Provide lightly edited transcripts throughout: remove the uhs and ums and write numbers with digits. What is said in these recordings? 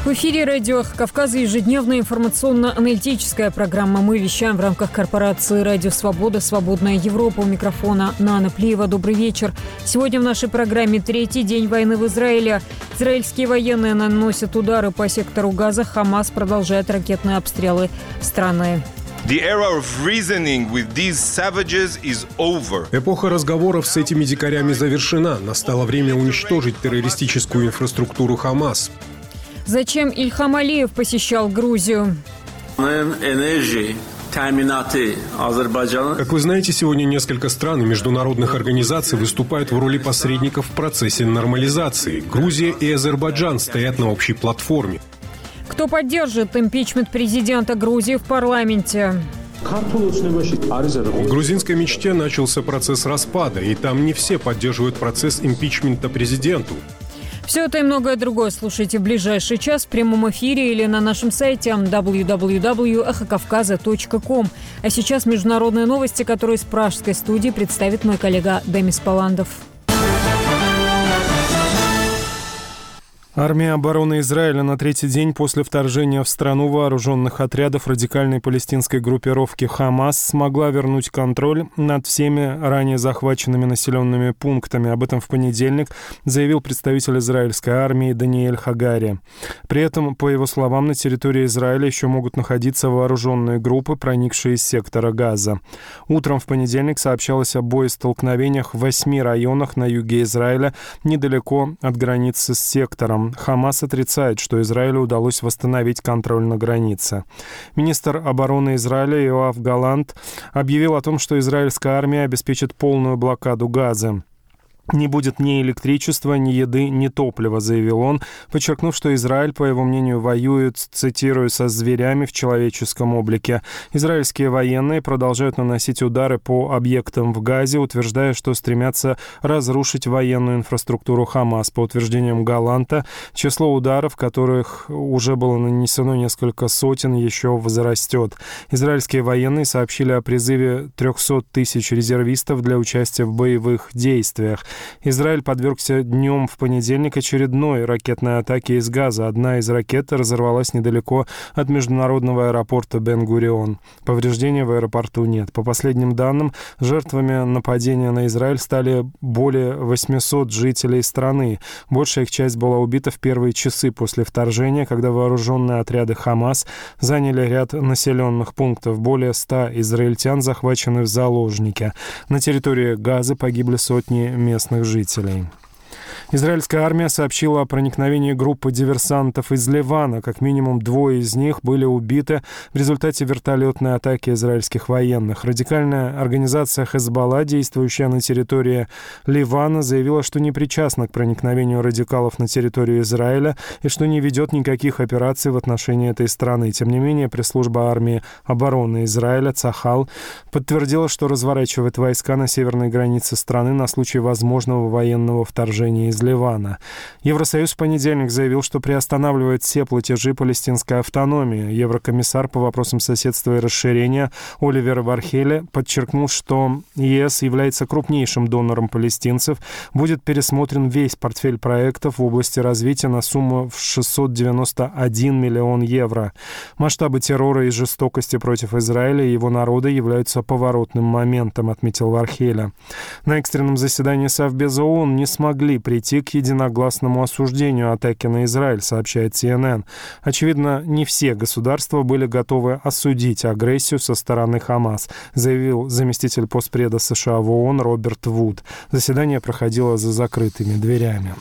В эфире радио «Эхо Кавказа» ежедневная информационно-аналитическая программа. Мы вещаем в рамках корпорации «Радио Свобода», «Свободная Европа». У микрофона Нана Плиева. Добрый вечер. Сегодня в нашей программе третий день войны в Израиле. Израильские военные наносят удары по сектору Газа. Хамас продолжает ракетные обстрелы страны. Эпоха разговоров с этими дикарями завершена. Настало время уничтожить террористическую инфраструктуру Хамас. Зачем Ильхам Алиев посещал Грузию? Как вы знаете, сегодня несколько стран и международных организаций выступают в роли посредников в процессе нормализации. Грузия и Азербайджан стоят на общей платформе. Кто поддержит импичмент президента Грузии в парламенте? В грузинской мечте начался процесс распада, и там не все поддерживают процесс импичмента президенту. Все это и многое другое слушайте в ближайший час в прямом эфире или на нашем сайте www.эхокавказа.ком. А сейчас международные новости, которые из пражской студии представит мой коллега Демис Паландов. Армия обороны Израиля на третий день после вторжения в страну вооруженных отрядов радикальной палестинской группировки «Хамас» смогла вернуть контроль над всеми ранее захваченными населенными пунктами. Об этом в понедельник заявил представитель израильской армии Даниэль Хагари. При этом, по его словам, на территории Израиля еще могут находиться вооруженные группы, проникшие из сектора Газа. Утром в понедельник сообщалось о боестолкновениях в 8 районах на юге Израиля, недалеко от границы с сектором. Хамас отрицает, что Израилю удалось восстановить контроль на границе. Министр обороны Израиля Йоав Галант объявил о том, что израильская армия обеспечит полную блокаду Газы. «Не будет ни электричества, ни еды, ни топлива», — заявил он, подчеркнув, что Израиль, по его мнению, воюет, цитирую, «со зверями в человеческом облике». Израильские военные продолжают наносить удары по объектам в Газе, утверждая, что стремятся разрушить военную инфраструктуру Хамас. По утверждениям Галанта, число ударов, которых уже было нанесено несколько сотен, еще возрастет. Израильские военные сообщили о призыве 300 тысяч резервистов для участия в боевых действиях. Израиль подвергся днем в понедельник очередной ракетной атаке из Газа. Одна из ракет разорвалась недалеко от международного аэропорта Бен-Гурион. Повреждений в аэропорту нет. По последним данным, жертвами нападения на Израиль стали более 800 жителей страны. Большая их часть была убита в первые часы после вторжения, когда вооруженные отряды Хамас заняли ряд населенных пунктов. Более 100 израильтян захвачены в заложники. На территории Газы погибли сотни местных жителей. Израильская армия сообщила о проникновении группы диверсантов из Ливана. Как минимум 2 из них были убиты в результате вертолетной атаки израильских военных. Радикальная организация Хезболла, действующая на территории Ливана, заявила, что не причастна к проникновению радикалов на территорию Израиля и что не ведет никаких операций в отношении этой страны. Тем не менее, пресс-служба армии обороны Израиля Цахал подтвердила, что разворачивает войска на северной границе страны на случай возможного военного вторжения из Ливана. Евросоюз в понедельник заявил, что приостанавливает все платежи палестинской автономии. Еврокомиссар по вопросам соседства и расширения Оливер Вархеле подчеркнул, что ЕС является крупнейшим донором палестинцев. Будет пересмотрен весь портфель проектов в области развития на сумму в 691 миллион евро. Масштабы террора и жестокости против Израиля и его народа являются поворотным моментом, отметил Вархеле. На экстренном заседании Совбеза ООН не смогли прийти к единогласному осуждению атаки на Израиль, сообщает CNN. Очевидно, не все государства были готовы осудить агрессию со стороны Хамас, заявил заместитель постпреда США в ООН Роберт Вуд. Заседание проходило за закрытыми дверями.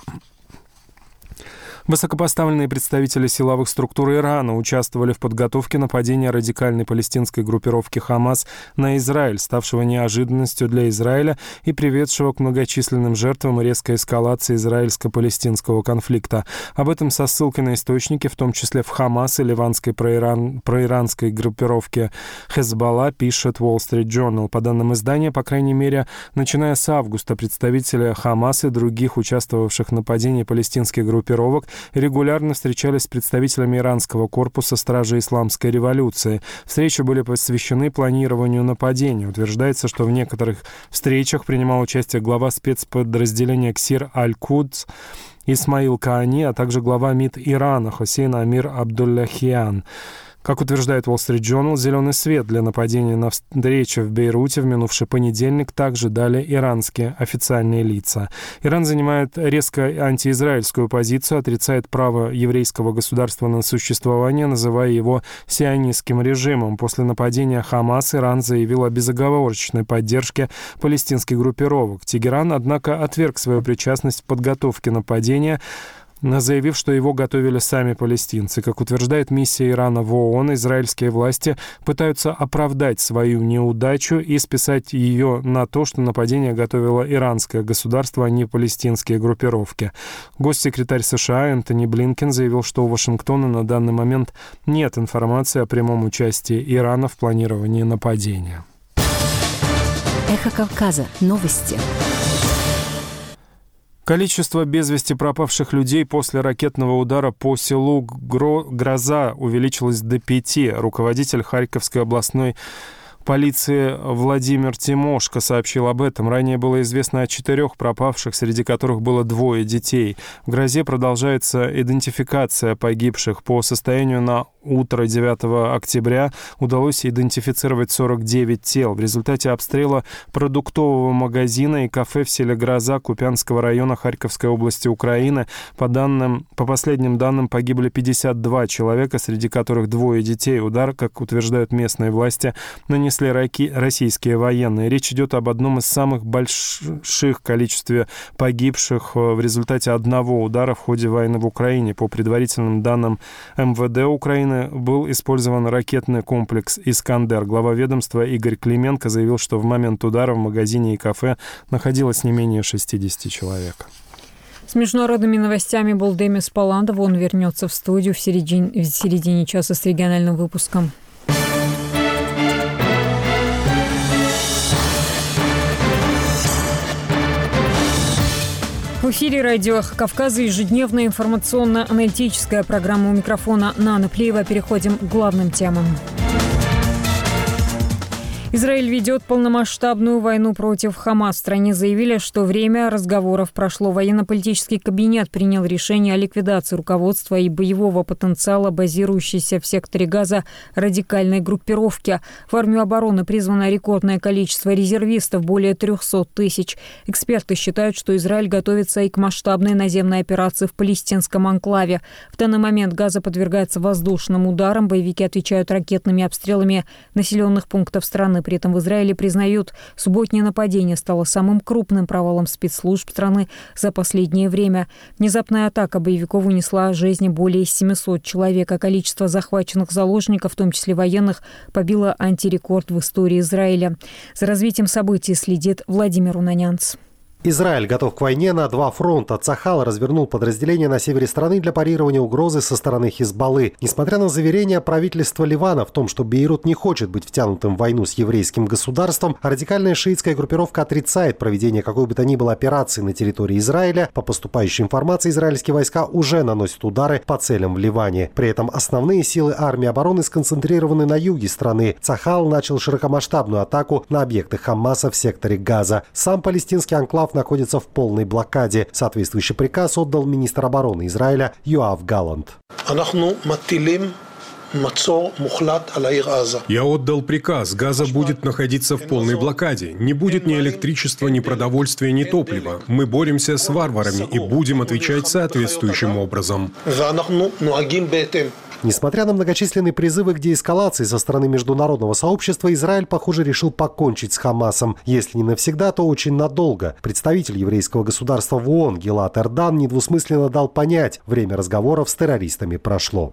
Высокопоставленные представители силовых структур Ирана участвовали в подготовке нападения радикальной палестинской группировки «Хамас» на Израиль, ставшего неожиданностью для Израиля и приведшего к многочисленным жертвам и резкой эскалации израильско-палестинского конфликта. Об этом со ссылкой на источники, в том числе в «Хамас» и ливанской проиранской группировке «Хезболла», пишет Wall Street Journal. По данным издания, по крайней мере, начиная с августа, представители «Хамас» и других участвовавших в нападении палестинских группировок и регулярно встречались с представителями иранского корпуса Стражи Исламской революции. Встречи были посвящены планированию нападения. Утверждается, что в некоторых встречах принимал участие глава спецподразделения Ксир Аль-Кудс Исмаил Каани, а также глава МИД Ирана Хусейн Амир Абдулляхиян. Как утверждает Wall Street Journal, зеленый свет для нападения на встречу в Бейруте в минувший понедельник также дали иранские официальные лица. Иран занимает резко антиизраильскую позицию, отрицает право еврейского государства на существование, называя его сионистским режимом. После нападения Хамас Иран заявил о безоговорочной поддержке палестинских группировок. Тегеран, однако, отверг свою причастность в подготовке нападения, заявив, что его готовили сами палестинцы. Как утверждает миссия Ирана в ООН, израильские власти пытаются оправдать свою неудачу и списать ее на то, что нападение готовило иранское государство, а не палестинские группировки. Госсекретарь США Энтони Блинкен заявил, что у Вашингтона на данный момент нет информации о прямом участии Ирана в планировании нападения. Эхо Кавказа. Новости. Количество без вести пропавших людей после ракетного удара по селу Гроза увеличилось до 5. Руководитель Харьковской областной полиции Владимир Тимошко сообщил об этом. Ранее было известно о 4 пропавших, среди которых было 2 детей. В Грозе продолжается идентификация погибших. По состоянию на утро 9 октября удалось идентифицировать 49 тел. В результате обстрела продуктового магазина и кафе в селе Гроза Купянского района Харьковской области Украины по последним данным погибли 52 человека, среди которых 2 детей. Удар, как утверждают местные власти, нанесли российские военные. Речь идет об одном из самых больших количестве погибших в результате одного удара в ходе войны в Украине. По предварительным данным МВД Украины был использован ракетный комплекс «Искандер». Глава ведомства Игорь Клименко заявил, что в момент удара в магазине и кафе находилось не менее 60 человек. С международными новостями был Демис Паландов. Он вернется в студию в середине часа с региональным выпуском. В эфире радио «Эхо Кавказа» ежедневная информационно-аналитическая программа. У микрофона Нана Плиева. Переходим к главным темам. Израиль ведет полномасштабную войну против Хамас. В стране заявили, что время разговоров прошло. Военно-политический кабинет принял решение о ликвидации руководства и боевого потенциала, базирующейся в секторе Газа радикальной группировки. В армию обороны призвано рекордное количество резервистов, более 300 тысяч. Эксперты считают, что Израиль готовится и к масштабной наземной операции в палестинском анклаве. В данный момент Газа подвергается воздушным ударам. Боевики отвечают ракетными обстрелами населенных пунктов страны. При этом в Израиле признают, субботнее нападение стало самым крупным провалом спецслужб страны за последнее время. Внезапная атака боевиков унесла жизни более 700 человек, а количество захваченных заложников, в том числе военных, побило антирекорд в истории Израиля. За развитием событий следит Владимир Унанянц. Израиль готов к войне на 2 фронта. Цахал развернул подразделения на севере страны для парирования угрозы со стороны Хизбаллы. Несмотря на заверения правительства Ливана в том, что Бейрут не хочет быть втянутым в войну с еврейским государством, радикальная шиитская группировка отрицает проведение какой бы то ни было операции на территории Израиля. По поступающей информации, израильские войска уже наносят удары по целям в Ливане. При этом основные силы армии обороны сконцентрированы на юге страны. Цахал начал широкомасштабную атаку на объекты Хамаса в секторе Газа. Сам палестинский анклав находится в полной блокаде. Соответствующий приказ отдал министр обороны Израиля Йоав Галлант. Я отдал приказ. Газа будет находиться в полной блокаде. Не будет ни электричества, ни продовольствия, ни топлива. Мы боремся с варварами и будем отвечать соответствующим образом. Несмотря на многочисленные призывы к деэскалации со стороны международного сообщества, Израиль, похоже, решил покончить с Хамасом. Если не навсегда, то очень надолго. Представитель еврейского государства в ООН Гилад Эрдан недвусмысленно дал понять, время разговоров с террористами прошло.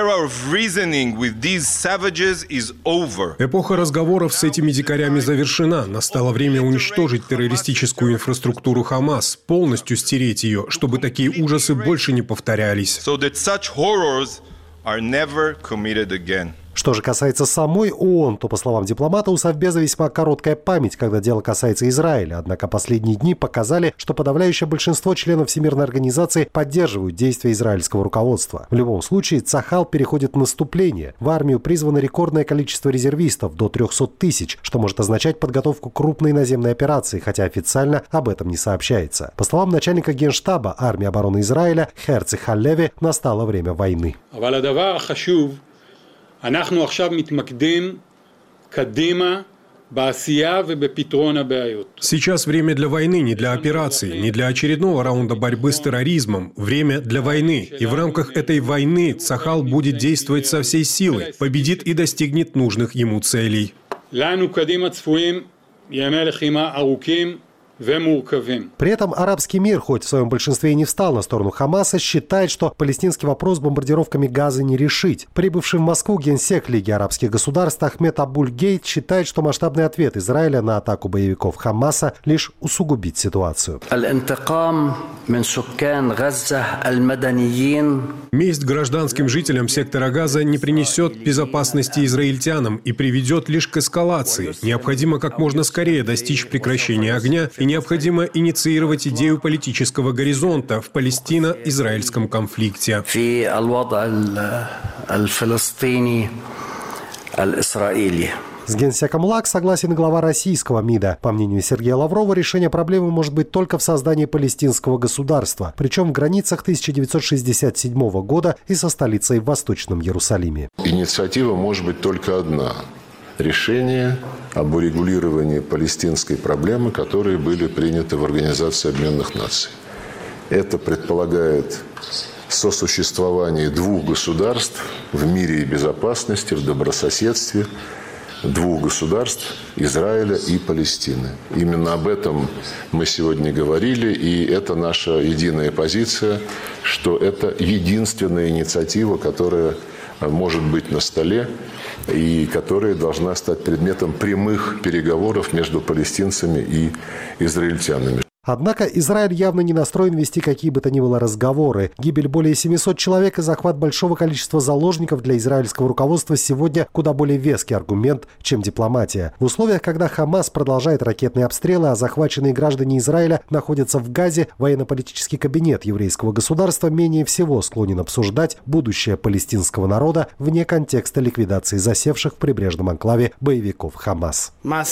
Эпоха разговоров с этими дикарями завершена. Настало время уничтожить террористическую инфраструктуру Хамас, полностью стереть ее, чтобы такие ужасы больше не повторялись. Что же касается самой ООН, то, по словам дипломата, у Совбеза весьма короткая память, когда дело касается Израиля. Однако последние дни показали, что подавляющее большинство членов Всемирной организации поддерживают действия израильского руководства. В любом случае, Цахал переходит в наступление. В армию призвано рекордное количество резервистов, до 300 тысяч, что может означать подготовку крупной наземной операции, хотя официально об этом не сообщается. По словам начальника Генштаба армии обороны Израиля Херци Халлеви, настало время войны. Сейчас время для войны, не для операций, не для очередного раунда борьбы с терроризмом. Время для войны. И в рамках этой войны Цахал будет действовать со всей силой, победит и достигнет нужных ему целей. При этом арабский мир, хоть в своем большинстве и не встал на сторону Хамаса, считает, что палестинский вопрос бомбардировками Газы не решить. Прибывший в Москву генсек Лиги арабских государств Ахмед Абуль-Гейт считает, что масштабный ответ Израиля на атаку боевиков Хамаса лишь усугубит ситуацию. Месть гражданским жителям сектора Газа не принесет безопасности израильтянам и приведет лишь к эскалации. Необходимо как можно скорее достичь прекращения огня и необходимо инициировать идею политического горизонта в палестино-израильском конфликте. С генсеком ЛАГ согласен глава российского МИДа. По мнению Сергея Лаврова, решение проблемы может быть только в создании палестинского государства, причем в границах 1967 года и со столицей в Восточном Иерусалиме. Инициатива может быть только одна. Решение об урегулировании палестинской проблемы, которые были приняты в Организации Объединенных Наций. Это предполагает сосуществование двух государств в мире и безопасности, в добрососедстве, двух государств – Израиля и Палестины. Именно об этом мы сегодня говорили, и это наша единая позиция, что это единственная инициатива, которая может быть на столе и которая должна стать предметом прямых переговоров между палестинцами и израильтянами. Однако Израиль явно не настроен вести какие бы то ни было разговоры. Гибель более 700 человек и захват большого количества заложников для израильского руководства сегодня куда более веский аргумент, чем дипломатия. В условиях, когда Хамас продолжает ракетные обстрелы, а захваченные граждане Израиля находятся в Газе, военно-политический кабинет еврейского государства менее всего склонен обсуждать будущее палестинского народа вне контекста ликвидации засевших в прибрежном анклаве боевиков Хамас.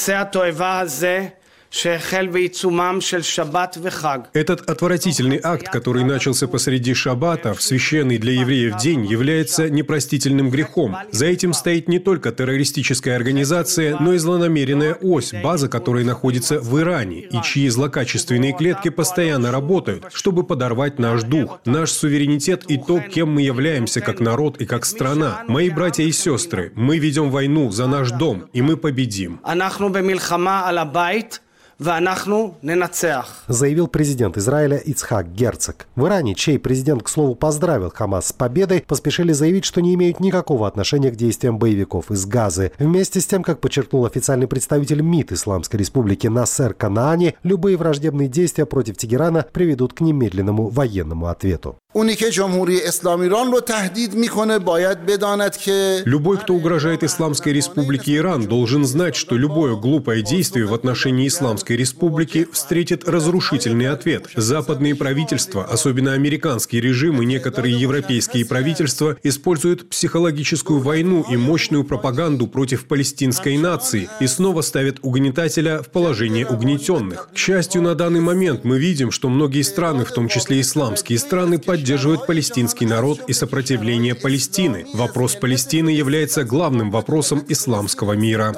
Этот отвратительный акт, который начался посреди шаббата, в священный для евреев день, является непростительным грехом. За этим стоит не только террористическая организация, но и злонамеренная ось, база которой находится в Иране, и чьи злокачественные клетки постоянно работают, чтобы подорвать наш дух, наш суверенитет и то, кем мы являемся как народ и как страна. Мои братья и сестры, мы ведем войну за наш дом, и мы победим. Заявил президент Израиля Ицхак Герцог. В Иране, чей президент, к слову, поздравил Хамас с победой, поспешили заявить, что не имеют никакого отношения к действиям боевиков из Газы. Вместе с тем, как подчеркнул официальный представитель МИД Исламской Республики Насер Канаани, любые враждебные действия против Тегерана приведут к немедленному военному ответу. Любой, кто угрожает Исламской Республике Иран, должен знать, что любое глупое действие в отношении Исламской Республики встретит разрушительный ответ. Западные правительства, особенно американский режим и некоторые европейские правительства, используют психологическую войну и мощную пропаганду против палестинской нации и снова ставят угнетателя в положение угнетенных. К счастью, на данный момент мы видим, что многие страны, в том числе исламские страны, поддерживают палестинский народ и сопротивление Палестины. Вопрос Палестины является главным вопросом исламского мира.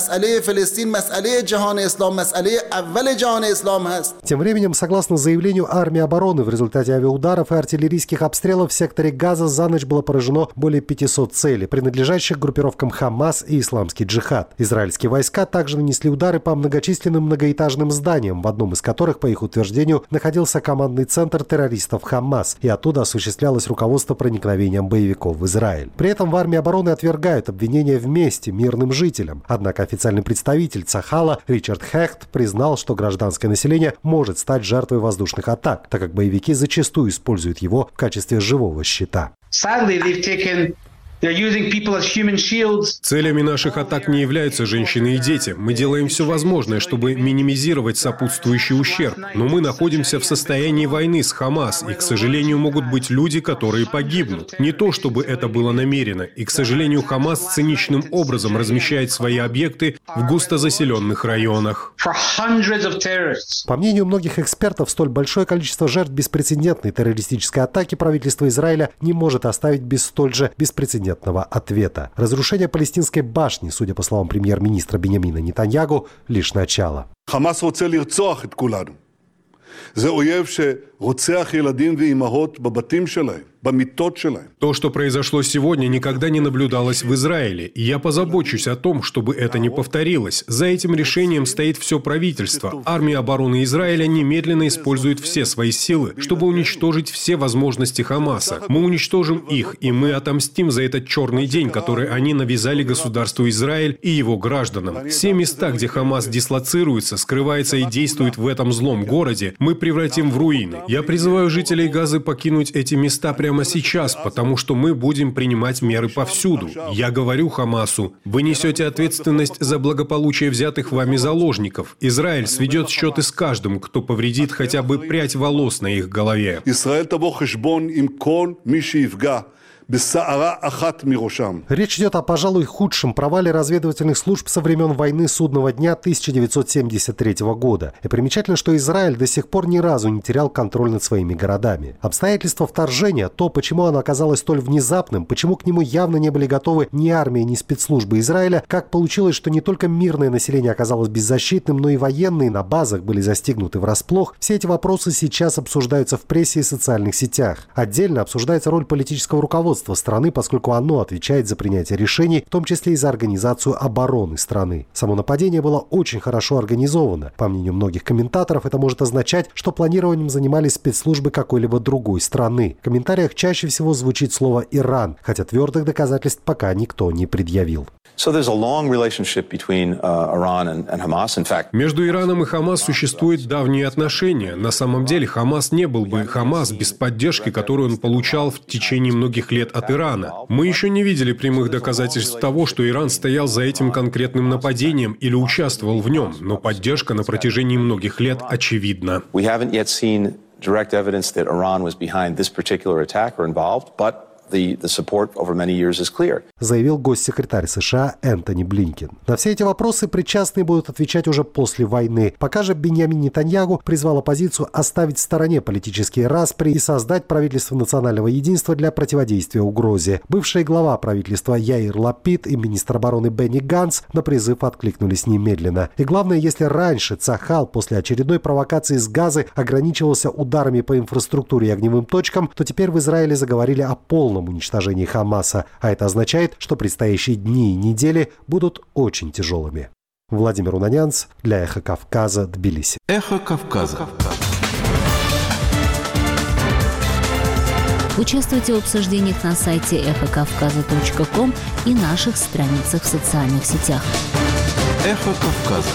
Тем временем, согласно заявлению армии обороны, в результате авиаударов и артиллерийских обстрелов в секторе Газа за ночь было поражено более 500 целей, принадлежащих группировкам Хамас и Исламский джихад. Израильские войска также нанесли удары по многочисленным многоэтажным зданиям, в одном из которых, по их утверждению, находился командный центр террористов Хамас, и оттуда осуществлялось руководство проникновением боевиков в Израиль. При этом в армии обороны отвергают обвинения в мести мирным жителям. Однако официальный представитель Цахала Ричард Хехт признал, что гражданское население может стать жертвой воздушных атак, так как боевики зачастую используют его в качестве живого щита. Целями наших атак не являются женщины и дети. Мы делаем все возможное, чтобы минимизировать сопутствующий ущерб. Но мы находимся в состоянии войны с Хамас, и, к сожалению, могут быть люди, которые погибнут. Не то, чтобы это было намеренно. И, к сожалению, Хамас циничным образом размещает свои объекты в густозаселенных районах. По мнению многих экспертов, столь большое количество жертв беспрецедентной террористической атаки правительство Израиля не может оставить без столь же беспрецедентного ответа. Разрушение палестинской башни, судя по словам премьер-министра Биньямина Нетаньягу, лишь начало. חמאס רוצה לרצוח את כולנו. זה אויב שרוצח ילדים ואימהות בבתים שלהם, במיטות שלהם. То, что произошло сегодня, никогда не наблюдалось в Израиле, и я позабочусь о том, чтобы это не повторилось. За этим решением стоит все правительство. Армия обороны Израиля немедленно использует все свои силы, чтобы уничтожить все возможности Хамаса. Мы уничтожим их, и мы отомстим за этот черный день, который они навязали государству Израиль и его гражданам. Все места, где Хамас дислоцируется, скрывается и действует в этом злом городе, мы превратим в руины. Я призываю жителей Газы покинуть эти места прямо сейчас, потому что мы будем принимать меры повсюду. Я говорю Хамасу, вы несете ответственность за благополучие взятых вами заложников. Израиль сведет счеты с каждым, кто повредит хотя бы прядь волос на их голове. ישראל תבוא חשבון עם כל מי שיפגע. Речь идет о, пожалуй, худшем провале разведывательных служб со времен войны Судного дня 1973 года. И примечательно, что Израиль до сих пор ни разу не терял контроль над своими городами. Обстоятельства вторжения, то, почему оно оказалось столь внезапным, почему к нему явно не были готовы ни армия, ни спецслужбы Израиля, как получилось, что не только мирное население оказалось беззащитным, но и военные на базах были застигнуты врасплох, все эти вопросы сейчас обсуждаются в прессе и социальных сетях. Отдельно обсуждается роль политического руководства страны, поскольку оно отвечает за принятие решений, в том числе и за организацию обороны страны. Само нападение было очень хорошо организовано. По мнению многих комментаторов, это может означать, что планированием занимались спецслужбы какой-либо другой страны. В комментариях чаще всего звучит слово «Иран», хотя твердых доказательств пока никто не предъявил. Между Ираном и Хамас существуют давние отношения. На самом деле Хамас не был бы Хамас без поддержки, которую он получал в течение многих лет от Ирана. Мы еще не видели прямых доказательств того, что Иран стоял за этим конкретным нападением или участвовал в нем, но поддержка на протяжении многих лет очевидна. Заявил госсекретарь США Энтони Блинкен. На все эти вопросы причастные будут отвечать уже после войны. Пока же Биньямин Нетаньягу призвал оппозицию оставить в стороне политические распри и создать правительство национального единства для противодействия угрозе. Бывший глава правительства Яир Лапид и министр обороны Бенни Ганц на призыв откликнулись немедленно. И главное, если раньше Цахал после очередной провокации с Газы ограничивался ударами по инфраструктуре и огневым точкам, то теперь в Израиле заговорили о полном уничтожении Хамаса, а это означает, что предстоящие дни и недели будут очень тяжелыми. Владимир Унанянц для «Эхо Кавказа», Тбилиси. «Эхо Кавказа». Участвуйте в обсуждениях на сайте эхокавказа.ком и наших страницах в социальных сетях. «Эхо Кавказа».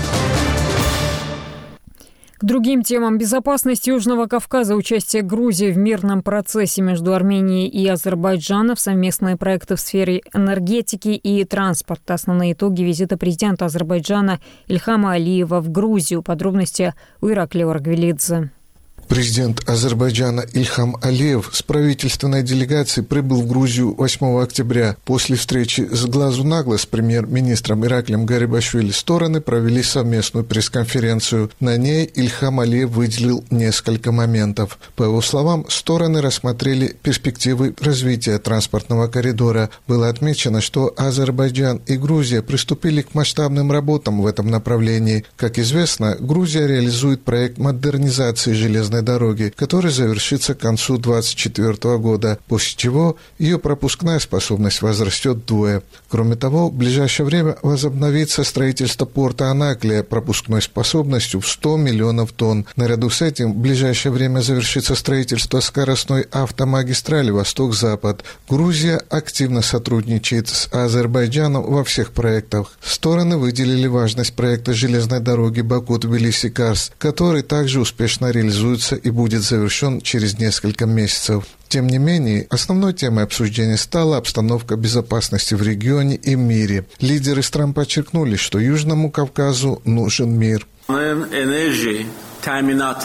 К другим темам: безопасность Южного Кавказа, участие Грузии в мирном процессе между Арменией и Азербайджаном, совместные проекты в сфере энергетики и транспорта. Основные итоги визита президента Азербайджана Ильхама Алиева в Грузию. Подробности у Ираклия Оргвелидзе. Президент Азербайджана Ильхам Алиев с правительственной делегацией прибыл в Грузию 8 октября. После встречи с глазу на глаз с премьер-министром Ираклием Гарибашвили стороны провели совместную пресс-конференцию. На ней Ильхам Алиев выделил несколько моментов. По его словам, стороны рассмотрели перспективы развития транспортного коридора. Было отмечено, что Азербайджан и Грузия приступили к масштабным работам в этом направлении. Как известно, Грузия реализует проект модернизации железной дороги, который завершится к концу 2024 года, после чего ее пропускная способность возрастет вдвое. Кроме того, в ближайшее время возобновится строительство порта Анаклия пропускной способностью в 100 миллионов тонн. Наряду с этим в ближайшее время завершится строительство скоростной автомагистрали Восток-Запад. Грузия активно сотрудничает с Азербайджаном во всех проектах. Стороны выделили важность проекта железной дороги Баку-Тбилиси-Карс, который также успешно реализуется и будет завершен через несколько месяцев. Тем не менее, основной темой обсуждения стала обстановка безопасности в регионе и мире. Лидеры стран подчеркнули, что Южному Кавказу нужен мир. Как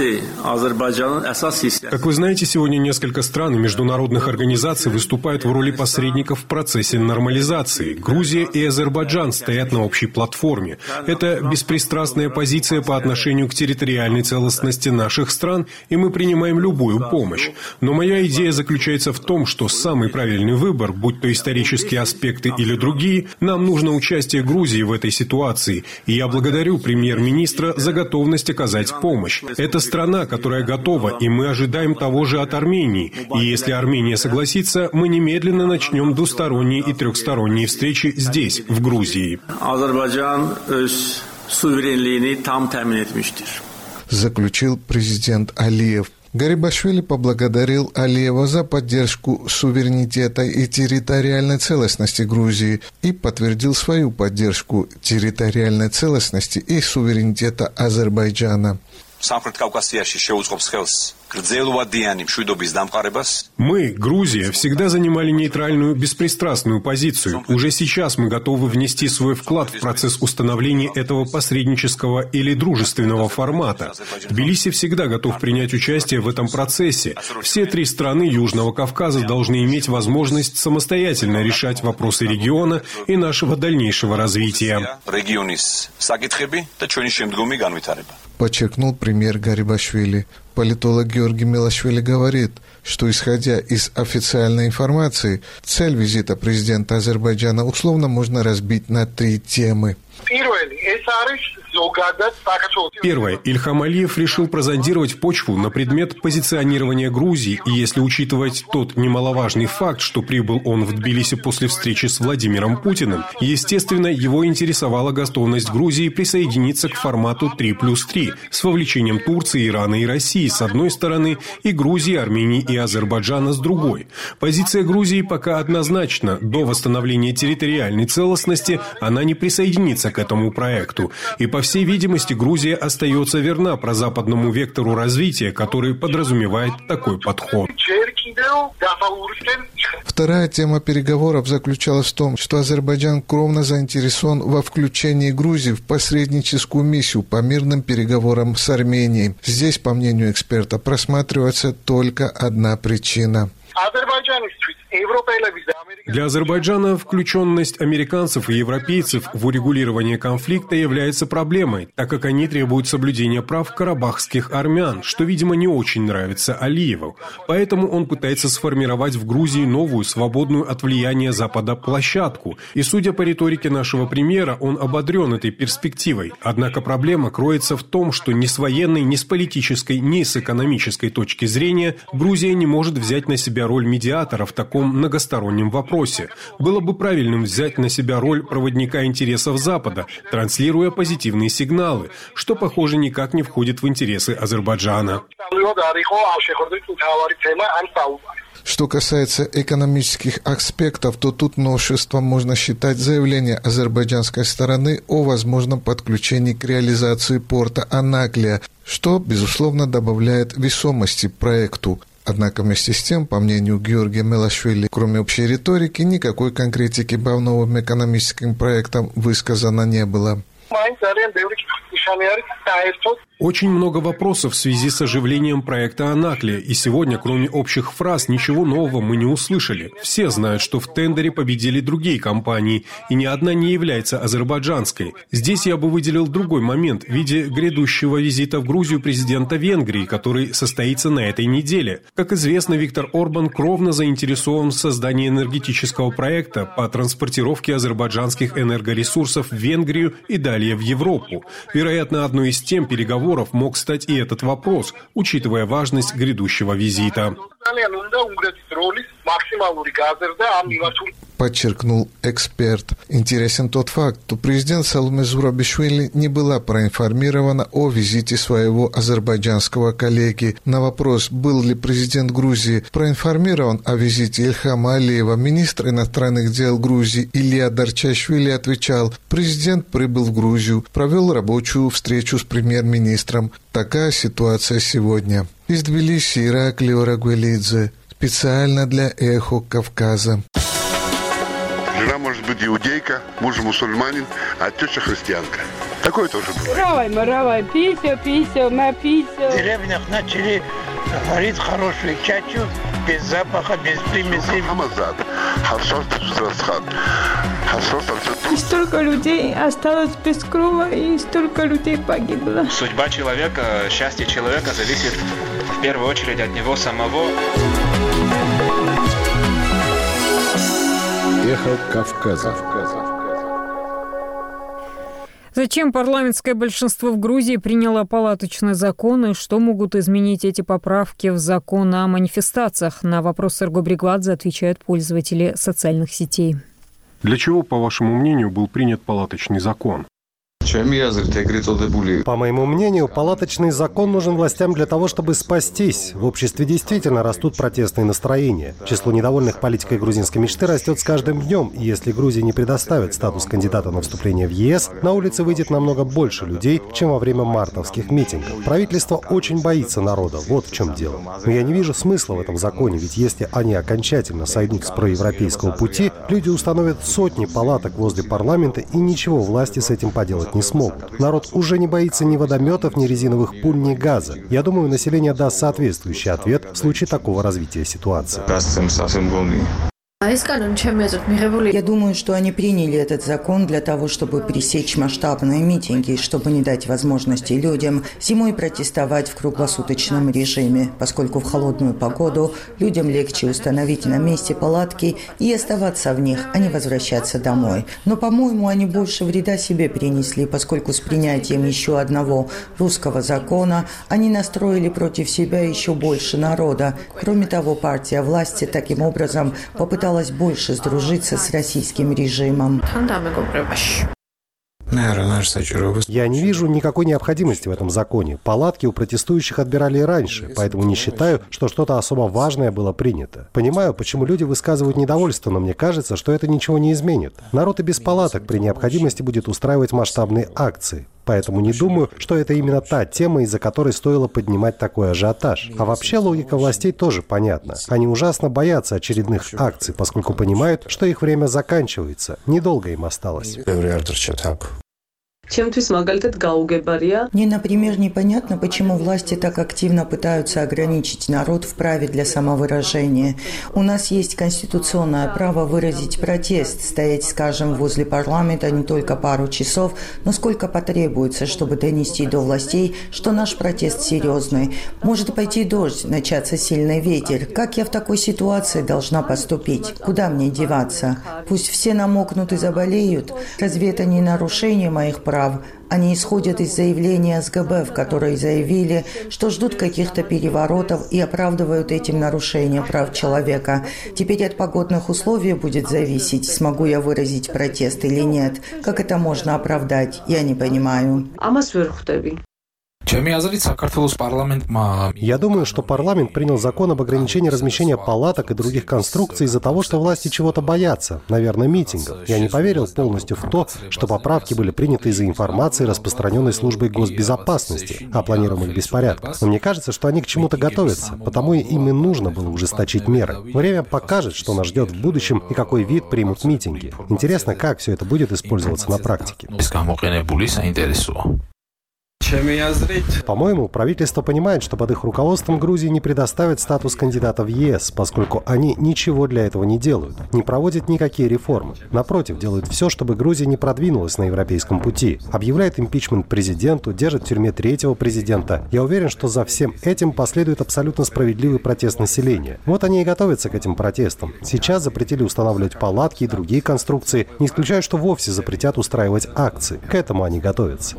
вы знаете, сегодня несколько стран и международных организаций выступают в роли посредников в процессе нормализации. Грузия и Азербайджан стоят на общей платформе. Это беспристрастная позиция по отношению к территориальной целостности наших стран, и мы принимаем любую помощь. Но моя идея заключается в том, что самый правильный выбор, будь то исторические аспекты или другие, нам нужно участие Грузии в этой ситуации, и я благодарю премьер-министра за готовность оказать помощь. Это страна, которая готова, и мы ожидаем того же от Армении. И если Армения согласится, мы немедленно начнем двусторонние и трехсторонние встречи здесь, в Грузии. Заключил президент Алиев. Гарибашвили поблагодарил Алиева за поддержку суверенитета и территориальной целостности Грузии и подтвердил свою поддержку территориальной целостности и суверенитета Азербайджана. Мы, Грузия, всегда занимали нейтральную, беспристрастную позицию. Уже сейчас мы готовы внести свой вклад в процесс установления этого посреднического или дружественного формата. Тбилиси всегда готов принять участие в этом процессе. Все три страны Южного Кавказа должны иметь возможность самостоятельно решать вопросы региона и нашего дальнейшего развития. Подчеркнул премьер Гарибашвили. Политолог Георгий Мелашвили говорит, что, исходя из официальной информации, цель визита президента Азербайджана условно можно разбить на три темы. Первое. Ильхам Алиев решил прозондировать почву на предмет позиционирования Грузии, и если учитывать тот немаловажный факт, что прибыл он в Тбилиси после встречи с Владимиром Путиным, естественно, его интересовала готовность Грузии присоединиться к формату 3+3 с вовлечением Турции, Ирана и России с одной стороны и Грузии, Армении и Азербайджана с другой. Позиция Грузии пока однозначна. До восстановления территориальной целостности она не присоединится к этому проекту. И, по всей видимости, Грузия остается верна прозападному вектору развития, который подразумевает такой подход. Вторая тема переговоров заключалась в том, что Азербайджан кровно заинтересован во включении Грузии в посредническую миссию по мирным переговорам с Арменией. Здесь, по мнению эксперта, просматривается только одна причина. Для Азербайджана включенность американцев и европейцев в урегулирование конфликта является проблемой, так как они требуют соблюдения прав карабахских армян, что, видимо, не очень нравится Алиеву. Поэтому он пытается сформировать в Грузии новую, свободную от влияния Запада площадку. И, судя по риторике нашего премьера, он ободрен этой перспективой. Однако проблема кроется в том, что ни с военной, ни с политической, ни с экономической точки зрения Грузия не может взять на себя роль медиатора в таком многостороннем вопросе. Было бы правильным взять на себя роль проводника интересов Запада, транслируя позитивные сигналы, что, похоже, никак не входит в интересы Азербайджана. Что касается экономических аспектов, то тут новшеством можно считать заявление азербайджанской стороны о возможном подключении к реализации порта Анаклия, что, безусловно, добавляет весомости проекту. Однако вместе с тем, по мнению Георгия Мелашвили, кроме общей риторики, никакой конкретики по новым экономическим проектам высказано не было. Очень много вопросов в связи с оживлением проекта Анаклия, и сегодня, кроме общих фраз, ничего нового мы не услышали. Все знают, что в тендере победили другие компании, и ни одна не является азербайджанской. Здесь я бы выделил другой момент в виде грядущего визита в Грузию президента Венгрии, который состоится на этой неделе. Как известно, Виктор Орбан кровно заинтересован в создании энергетического проекта по транспортировке азербайджанских энергоресурсов в Венгрию и далее в Европу. Вероятно, одной из тем переговоров мог стать и этот вопрос, учитывая важность грядущего визита. Подчеркнул эксперт. Интересен тот факт, что президент Саломе Зурабишвили не была проинформирована о визите своего азербайджанского коллеги. На вопрос, был ли президент Грузии проинформирован о визите Ильхама Алиева, министр иностранных дел Грузии Илья Дарчашвили отвечал: президент прибыл в Грузию, провел рабочую встречу с премьер-министром. Такая ситуация сегодня. Из Тбилиси Ираклий Орагвелидзе. Специально для «Эхо Кавказа». Жена может быть иудейка, муж мусульманин, а теща христианка. Такое тоже бывает. Равай, пися, напися. В деревнях начали варить хорошую чачу, без запаха, без примесей. И столько людей осталось без крова, и столько людей погибло. Судьба человека, счастье человека зависит в первую очередь от него самого. Эхо Кавказа. Зачем парламентское большинство в Грузии приняло палаточный закон и что могут изменить эти поправки в закон о манифестациях? На вопрос Серго Бригвадзе отвечают пользователи социальных сетей. Для чего, по вашему мнению, был принят палаточный закон? По моему мнению, палаточный закон нужен властям для того, чтобы спастись. В обществе действительно растут протестные настроения. Число недовольных политикой грузинской мечты растет с каждым днем, и если Грузии не предоставят статус кандидата на вступление в ЕС, на улице выйдет намного больше людей, чем во время мартовских митингов. Правительство очень боится народа, вот в чем дело. Но я не вижу смысла в этом законе, ведь если они окончательно сойдут с проевропейского пути, люди установят сотни палаток возле парламента, и ничего власти с этим поделать не смогут. Народ уже не боится ни водометов, ни резиновых пуль, ни газа. Я думаю, население даст соответствующий ответ в случае такого развития ситуации. Я думаю, что они приняли этот закон для того, чтобы пресечь масштабные митинги, чтобы не дать возможности людям зимой протестовать в круглосуточном режиме, поскольку в холодную погоду людям легче установить на месте палатки и оставаться в них, а не возвращаться домой. Но, по-моему, они больше вреда себе принесли, поскольку с принятием еще одного русского закона они настроили против себя еще больше народа. Кроме того, партия власти таким образом попыталась больше сдружиться с российским режимом. Я не вижу никакой необходимости в этом законе. Палатки у протестующих отбирали и раньше, поэтому не считаю, что что-то особо важное было принято. Понимаю, почему люди высказывают недовольство, но мне кажется, что это ничего не изменит. Народ и без палаток при необходимости будет устраивать масштабные акции. Поэтому не думаю, что это именно та тема, из-за которой стоило поднимать такой ажиотаж. А вообще логика властей тоже понятна. Они ужасно боятся очередных акций, поскольку понимают, что их время заканчивается. Недолго им осталось. Мне, например, непонятно, почему власти так активно пытаются ограничить народ в праве для самовыражения. У нас есть конституционное право выразить протест, стоять, скажем, возле парламента не только пару часов, но сколько потребуется, чтобы донести до властей, что наш протест серьезный. Может пойти дождь, начаться сильный ветер. Как я в такой ситуации должна поступить? Куда мне деваться? Пусть все намокнут и заболеют. Разве это не нарушение моих прав? Они исходят из заявления СГБ, в которой заявили, что ждут каких-то переворотов и оправдывают этим нарушение прав человека. Теперь от погодных условий будет зависеть, смогу я выразить протест или нет. Как это можно оправдать, я не понимаю. Я думаю, что парламент принял закон об ограничении размещения палаток и других конструкций из-за того, что власти чего-то боятся, наверное, митингов. Я не поверил полностью в то, что поправки были приняты из-за информации, распространенной службой госбезопасности о планируемых беспорядках. Но мне кажется, что они к чему-то готовятся, потому им и нужно было ужесточить меры. Время покажет, что нас ждет в будущем и какой вид примут митинги. Интересно, как все это будет использоваться на практике. По-моему, правительство понимает, что под их руководством Грузии не предоставят статус кандидата в ЕС, поскольку они ничего для этого не делают, не проводят никакие реформы. Напротив, делают все, чтобы Грузия не продвинулась на европейском пути. Объявляет импичмент президенту, держит в тюрьме третьего президента. Я уверен, что за всем этим последует абсолютно справедливый протест населения. Вот они и готовятся к этим протестам. Сейчас запретили устанавливать палатки и другие конструкции. Не исключаю, что вовсе запретят устраивать акции. К этому они готовятся.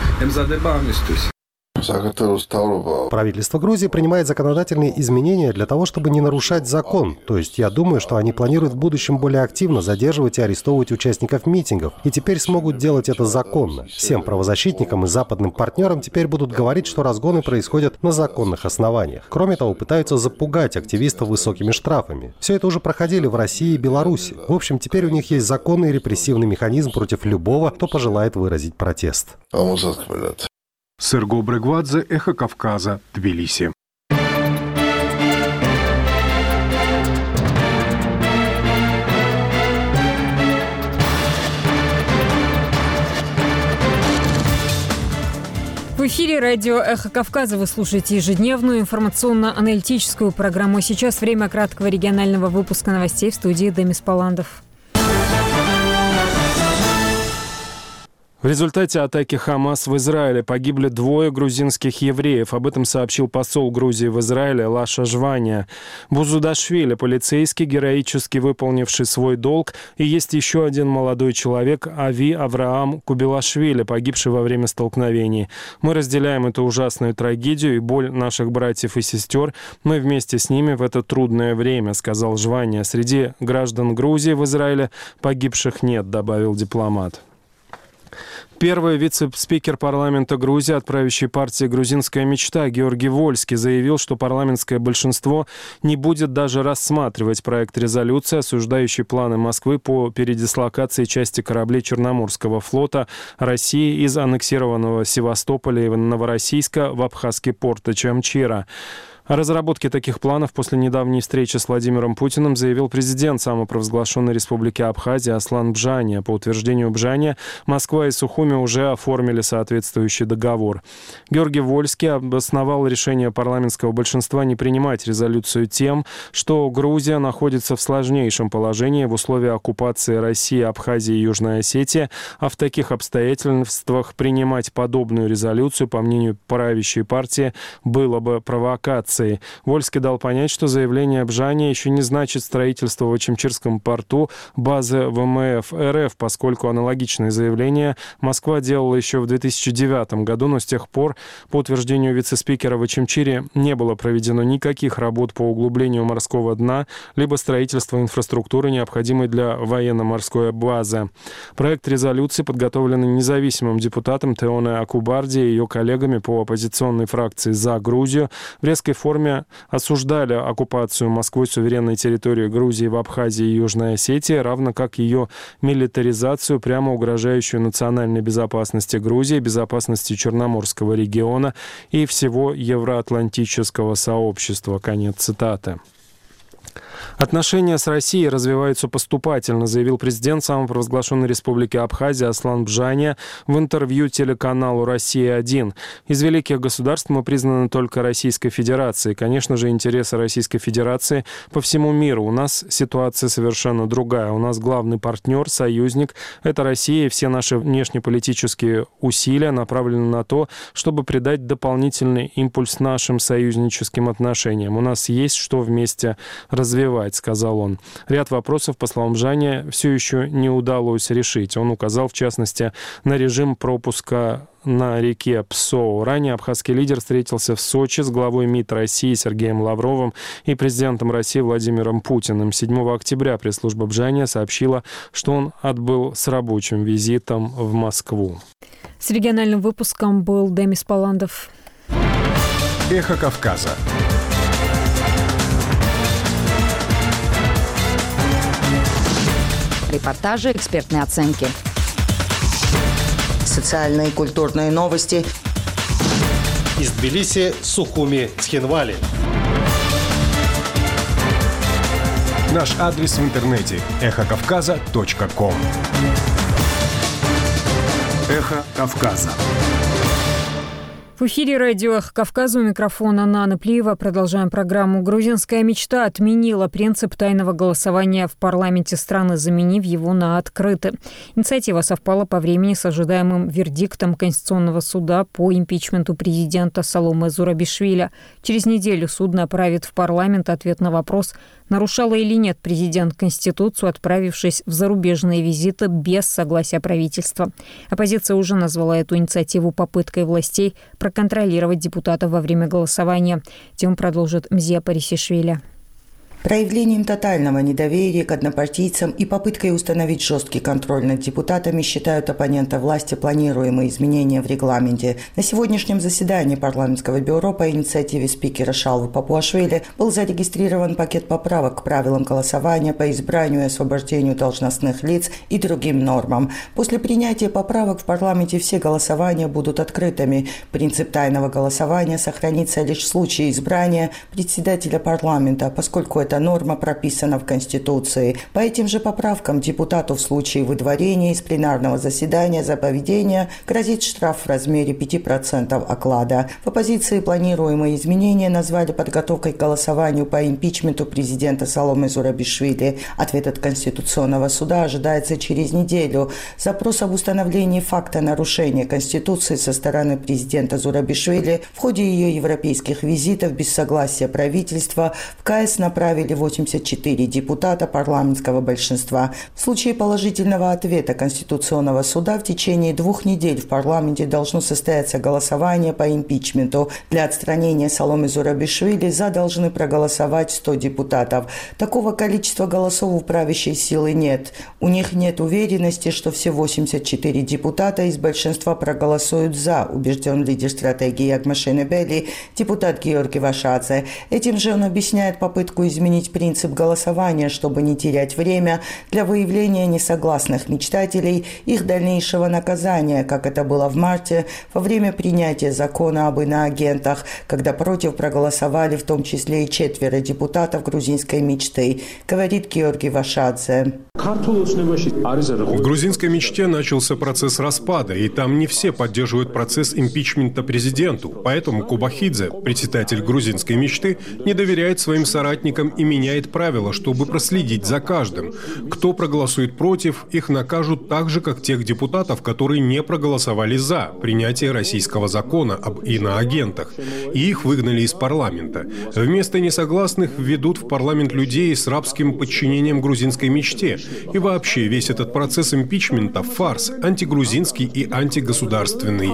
Правительство Грузии принимает законодательные изменения для того, чтобы не нарушать закон. То есть я думаю, что они планируют в будущем более активно задерживать и арестовывать участников митингов. И теперь смогут делать это законно. Всем правозащитникам и западным партнерам теперь будут говорить, что разгоны происходят на законных основаниях. Кроме того, пытаются запугать активистов высокими штрафами. Все это уже проходили в России и Беларуси. В общем, теперь у них есть законный репрессивный механизм против любого, кто пожелает выразить протест. Серго Бригвадзе, Эхо Кавказа, Тбилиси. В эфире радио «Эхо Кавказа». Вы слушаете ежедневную информационно-аналитическую программу. Сейчас время краткого регионального выпуска новостей в студии Демис Паландов. В результате атаки Хамас в Израиле погибли 2 грузинских евреев. Об этом сообщил посол Грузии в Израиле Лаша Жвания. Бузудашвили, полицейский, героически выполнивший свой долг. И есть еще один молодой человек, Ави Авраам Кубилашвили, погибший во время столкновений. Мы разделяем эту ужасную трагедию и боль наших братьев и сестер. Мы вместе с ними в это трудное время, сказал Жвания. Среди граждан Грузии в Израиле погибших нет, добавил дипломат. Первый вице-спикер парламента Грузии от правящей партии «Грузинская мечта» Георгий Вольский заявил, что парламентское большинство не будет даже рассматривать проект резолюции, осуждающий планы Москвы по передислокации части кораблей Черноморского флота России из аннексированного Севастополя и Новороссийска в абхазский порт Чамчира. О разработке таких планов после недавней встречи с Владимиром Путиным заявил президент самопровозглашенной республики Абхазия Аслан Бжания. По утверждению Бжания, Москва и Сухуми уже оформили соответствующий договор. Георгий Вольский обосновал решение парламентского большинства не принимать резолюцию тем, что Грузия находится в сложнейшем положении в условиях оккупации России, Абхазии и Южной Осетии, а в таких обстоятельствах принимать подобную резолюцию, по мнению правящей партии, было бы провокацией. Вольский дал понять, что заявление Бжания еще не значит строительство в Очимчирском порту базы ВМФ РФ, поскольку аналогичные заявления Москва делала еще в 2009 году, но с тех пор, по утверждению вице-спикера, в Очимчире не было проведено никаких работ по углублению морского дна, либо строительства инфраструктуры, необходимой для военно-морской базы. Проект резолюции, подготовленный независимым депутатом Теоне Акубарди и ее коллегами по оппозиционной фракции «За Грузию», в резкой форме осуждали оккупацию Москвой суверенной территории Грузии в Абхазии и Южной Осетии, равно как ее милитаризацию, прямо угрожающую национальной безопасности Грузии, безопасности Черноморского региона и всего евроатлантического сообщества. Конец цитаты. Отношения с Россией развиваются поступательно, заявил президент самопровозглашенной республики Абхазия Аслан Бжания в интервью телеканалу «Россия-1». Из великих государств мы признаны только Российской Федерацией. Конечно же, интересы Российской Федерации по всему миру. У нас ситуация совершенно другая. У нас главный партнер, союзник – это Россия, и все наши внешнеполитические усилия направлены на то, чтобы придать дополнительный импульс нашим союзническим отношениям. У нас есть что вместе развивать, сказал он. Ряд вопросов, по словам Бжания, все еще не удалось решить. Он указал, в частности, на режим пропуска на реке Псоу. Ранее абхазский лидер встретился в Сочи с главой МИД России Сергеем Лавровым и президентом России Владимиром Путиным. 7 октября пресс-служба Бжания сообщила, что он отбыл с рабочим визитом в Москву. С региональным выпуском был Демис Паландов. Эхо Кавказа. Репортажи, экспертные оценки. Социальные и культурные новости. Из Тбилиси, Сухуми, Цхинвали. Наш адрес в интернете – эхокавказа.ком. Эхо Кавказа. В эфире радио «Эхо Кавказа», у микрофона Нана Плиева. Продолжаем программу. Грузинская мечта отменила принцип тайного голосования в парламенте страны, заменив его на открытый. Инициатива совпала по времени с ожидаемым вердиктом Конституционного суда по импичменту президента Саломе Зурабишвили. Через неделю суд направит в парламент ответ на вопрос, нарушала или нет президент Конституцию, отправившись в зарубежные визиты без согласия правительства. Оппозиция уже назвала эту инициативу попыткой властей проконтролировать депутатов во время голосования. Тему продолжит Мзия Парисишвили. Проявлением тотального недоверия к однопартийцам и попыткой установить жесткий контроль над депутатами считают оппоненты власти планируемые изменения в регламенте. На сегодняшнем заседании парламентского бюро по инициативе спикера Шалвы Папуашвили был зарегистрирован пакет поправок к правилам голосования по избранию и освобождению должностных лиц и другим нормам. После принятия поправок в парламенте все голосования будут открытыми. Принцип тайного голосования сохранится лишь в случае избрания председателя парламента, поскольку это эта норма прописана в Конституции. По этим же поправкам депутату в случае выдворения из пленарного заседания за поведение грозит штраф в размере 5% оклада. В оппозиции планируемые изменения назвали подготовкой к голосованию по импичменту президента Саломе Зурабишвили. Ответ от Конституционного суда ожидается через неделю. Запрос об установлении факта нарушения Конституции со стороны президента Зурабишвили в ходе ее европейских визитов без согласия правительства в КС направили 84 депутата парламентского большинства. В случае положительного ответа Конституционного суда в течение 2 недель в парламенте должно состояться голосование по импичменту. Для отстранения Саломе Зурабишвили за должны проголосовать 100 депутатов. Такого количества голосов у правящей силы нет. У них нет уверенности, что все 84 депутата из большинства проголосуют за, убежден лидер стратегии Агмашенебели, депутат Георгий Вашадзе. Этим же он объясняет попытку изменить принцип голосования, чтобы не терять время для выявления несогласных мечтателей, их дальнейшего наказания, как это было в марте во время принятия закона об иноагентах, когда против проголосовали в том числе и 4 депутатов грузинской мечты, говорит Георгий Вашадзе. В грузинской мечте начался процесс распада, и там не все поддерживают процесс импичмента президенту. Поэтому Кубахидзе, председатель грузинской мечты, не доверяет своим соратникам и меняет правила, чтобы проследить за каждым. Кто проголосует против, их накажут так же, как тех депутатов, которые не проголосовали за принятие российского закона об иноагентах. И их выгнали из парламента. Вместо несогласных введут в парламент людей с рабским подчинением грузинской мечте. И вообще весь этот процесс импичмента – фарс, антигрузинский и антигосударственный.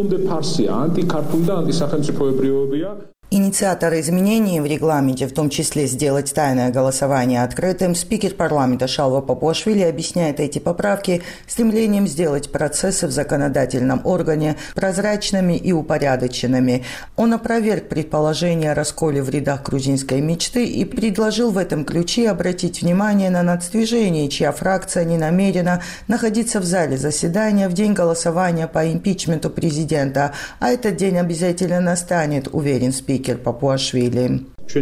Инициаторы изменений в регламенте, в том числе сделать тайное голосование открытым, спикер парламента Шалва Папуашвили объясняет эти поправки стремлением сделать процессы в законодательном органе прозрачными и упорядоченными. Он опроверг предположение о расколе в рядах грузинской мечты и предложил в этом ключе обратить внимание на нацдвижение, чья фракция не намерена находиться в зале заседания в день голосования по импичменту президента, а этот день обязательно настанет, уверен спикер Папуашвили.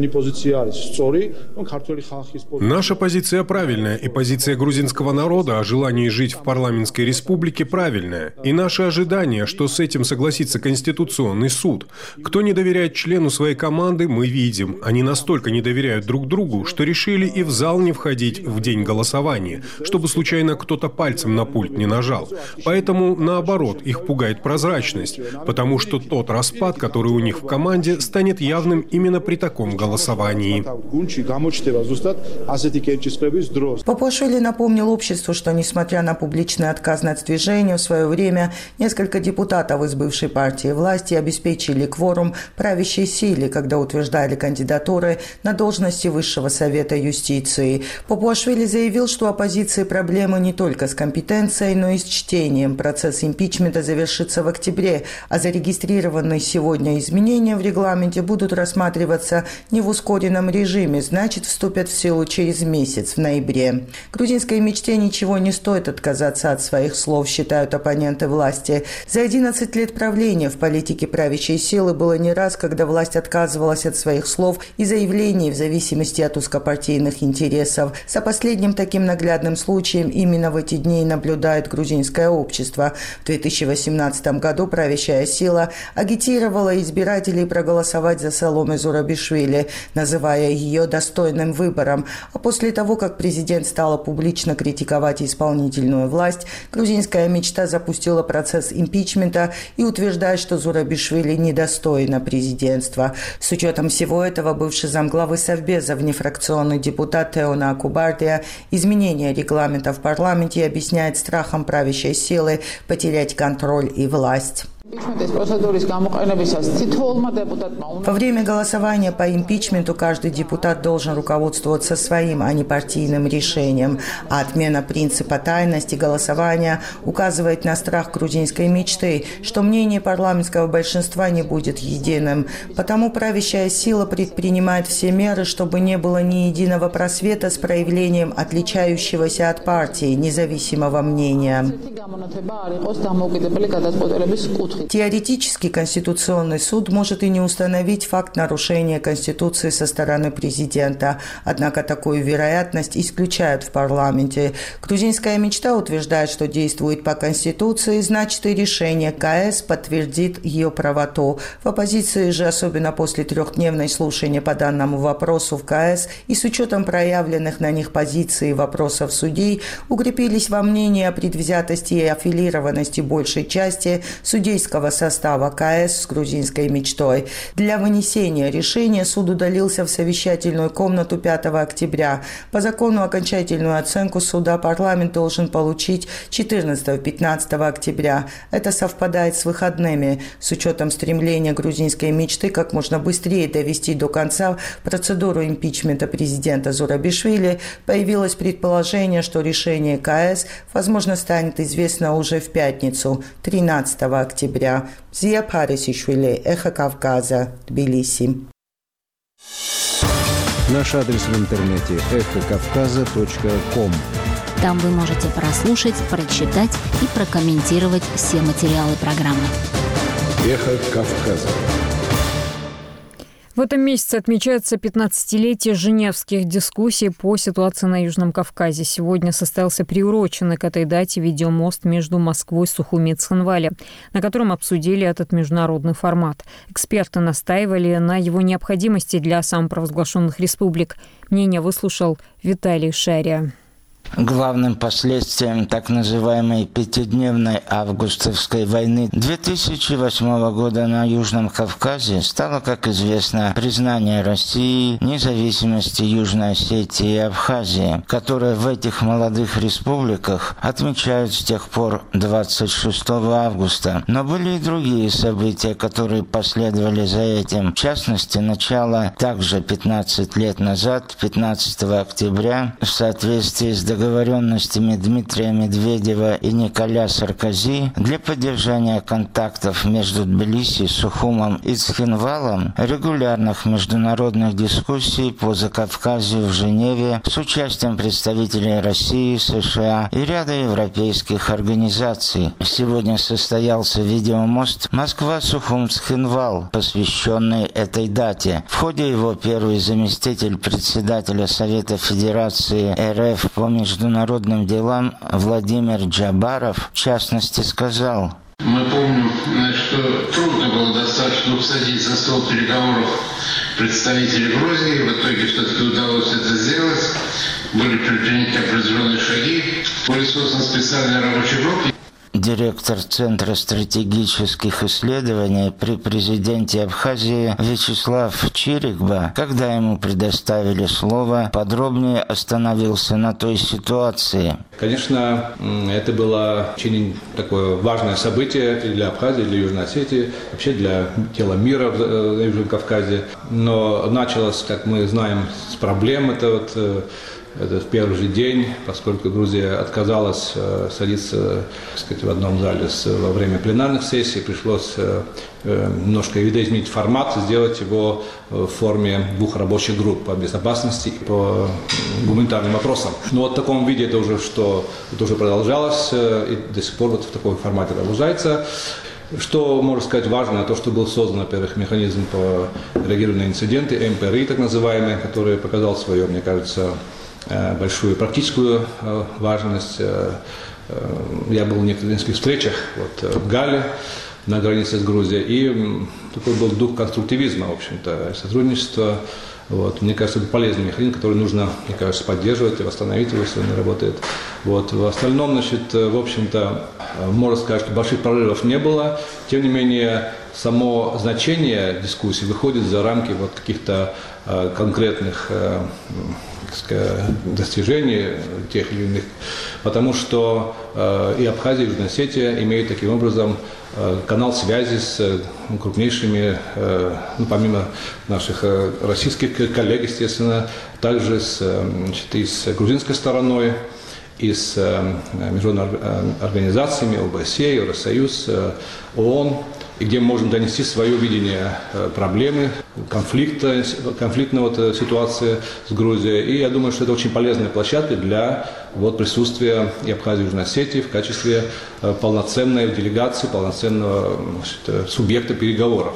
Наша позиция правильная, и позиция грузинского народа о желании жить в парламентской республике правильная. И наше ожидание, что с этим согласится Конституционный суд. Кто не доверяет члену своей команды, мы видим. Они настолько не доверяют друг другу, что решили и в зал не входить в день голосования, чтобы случайно кто-то пальцем на пульт не нажал. Поэтому, наоборот, их пугает прозрачность, потому что тот распад, который у них в команде, станет явным именно при таком голосовании. Папуашвили напомнил обществу, что, несмотря на публичный отказ нацдвижения, в свое время несколько депутатов из бывшей партии власти обеспечили кворум правящей силе, когда утверждали кандидатуры на должности Высшего совета юстиции. Папуашвили заявил, что у оппозиции проблемы не только с компетенцией, но и с чтением. Процесс импичмента завершится в октябре, а зарегистрированные сегодня изменения в регламенте будут рассматриваться не в ускоренном режиме, значит, вступят в силу через месяц, в ноябре. Грузинской мечте ничего не стоит отказаться от своих слов, считают оппоненты власти. За 11 лет правления в политике правящей силы было не раз, когда власть отказывалась от своих слов и заявлений в зависимости от узкопартийных интересов. За последним таким наглядным случаем именно в эти дни наблюдает грузинское общество. В 2018 году правящая сила агитировала избирателей проголосовать за Саломе Зурабишвили, называя ее достойным выбором. А после того, как президент стала публично критиковать исполнительную власть, грузинская мечта запустила процесс импичмента и утверждает, что Зурабишвили недостойна президентства. С учетом всего этого бывший замглавы Совбеза, внефракционный депутат Теона Акубардия, изменение регламента в парламенте объясняет страхом правящей силы потерять контроль и власть. Во время голосования по импичменту каждый депутат должен руководствоваться своим, а не партийным решением. А отмена принципа тайности голосования указывает на страх грузинской мечты, что мнение парламентского большинства не будет единым. Потому правящая сила предпринимает все меры, чтобы не было ни единого просвета с проявлением отличающегося от партии независимого мнения. Теоретически Конституционный суд может и не установить факт нарушения Конституции со стороны президента, однако такую вероятность исключают в парламенте. Грузинская мечта утверждает, что действует по Конституции, значит и решение КС подтвердит ее правоту. В оппозиции же, особенно после трехдневной слушания по данному вопросу в КС и с учетом проявленных на них позиций и вопросов судей, укрепились во мнении о предвзятости и аффилированности большей части судейского состава КС с грузинской мечтой. Для вынесения решения суд удалился в совещательную комнату 5 октября. По закону окончательную оценку суда парламент должен получить 14-15 октября. Это совпадает с выходными. С учетом стремления грузинской мечты как можно быстрее довести до конца процедуру импичмента президента Зурабишвили, появилось предположение, что решение КС, возможно, станет известно уже в пятницу, 13 октября. Зия Парисишвили, Эхо Кавказа, Тбилиси. Наш адрес в интернете эхокавказа.ком. Там вы можете прослушать, прочитать и прокомментировать все материалы программы. Эхо Кавказа. В этом месяце отмечается 15-летие женевских дискуссий по ситуации на Южном Кавказе. Сегодня состоялся приуроченный к этой дате видеомост между Москвой и Сухуми и Цхинвали, на котором обсудили этот международный формат. Эксперты настаивали на его необходимости для самопровозглашенных республик. Мнение выслушал Виталий Шария. Главным последствием так называемой пятидневной августовской войны 2008 года на Южном Кавказе стало, как известно, признание России независимости Южной Осетии и Абхазии, которые в этих молодых республиках отмечают с тех пор 26 августа. Но были и другие события, которые последовали за этим. В частности, начало также 15 лет назад, 15 октября, в соответствии с договоренностями Дмитрия Медведева и Николя Саркози для поддержания контактов между Тбилиси, Сухумом и Цхинвалом, регулярных международных дискуссий по Закавказью в Женеве с участием представителей России, США и ряда европейских организаций. Сегодня состоялся видеомост Москва-Сухум-Цхинвал, посвященный этой дате. В ходе его первый заместитель председателя Совета Федерации РФ по международным делам Владимир Джабаров, в частности, сказал: мы помним, что трудно было достаточно усадить за стол переговоров представителей Грузии. В итоге все-таки удалось это сделать. Были предприняты определенные шаги. Были созданы специальные рабочие группы. Директор Центра стратегических исследований при президенте Абхазии Вячеслав Чирикба, когда ему предоставили слово, подробнее остановился на той ситуации. Конечно, это было очень такое важное событие и для Абхазии, и для Южной Осетии, вообще для дела мира на Южном Кавказе. Но началось, как мы знаем, с проблем. Это в первый же день, поскольку Грузия отказалась садиться, так сказать, в одном зале во время пленарных сессий, пришлось немножко видоизменить формат, сделать его в форме двух рабочих групп по безопасности и по гуманитарным вопросам. Но вот в таком виде это уже продолжалось, и до сих пор вот в таком формате продолжается. Что, можно сказать, важно, то, что был создан, во-первых, механизм по реагированию на инциденты, МПРИ так называемый, который показал свою, мне кажется, большую практическую важность. Я был в нескольких встречах в Гале, на границе с Грузией, и такой был дух конструктивизма, в общем-то, сотрудничества. Мне кажется, это полезный механизм, который нужно, мне кажется, поддерживать и восстановить его, если он не работает. В остальном, в общем-то, можно сказать, что больших прорывов не было. Тем не менее, само значение дискуссии выходит за рамки каких-то конкретных достижений тех или иных, потому что и Абхазия, и Южная Осетия имеют таким образом канал связи с крупнейшими, помимо наших российских коллег, естественно, также и с грузинской стороной, и с международными организациями ОБСЕ, Евросоюз, ООН. и где мы можем донести свое видение проблемы, конфликтной ситуации с Грузией. И я думаю, что это очень полезная площадка для присутствия и Абхазии и Южной Осетии в качестве полноценной делегации, полноценного субъекта переговоров.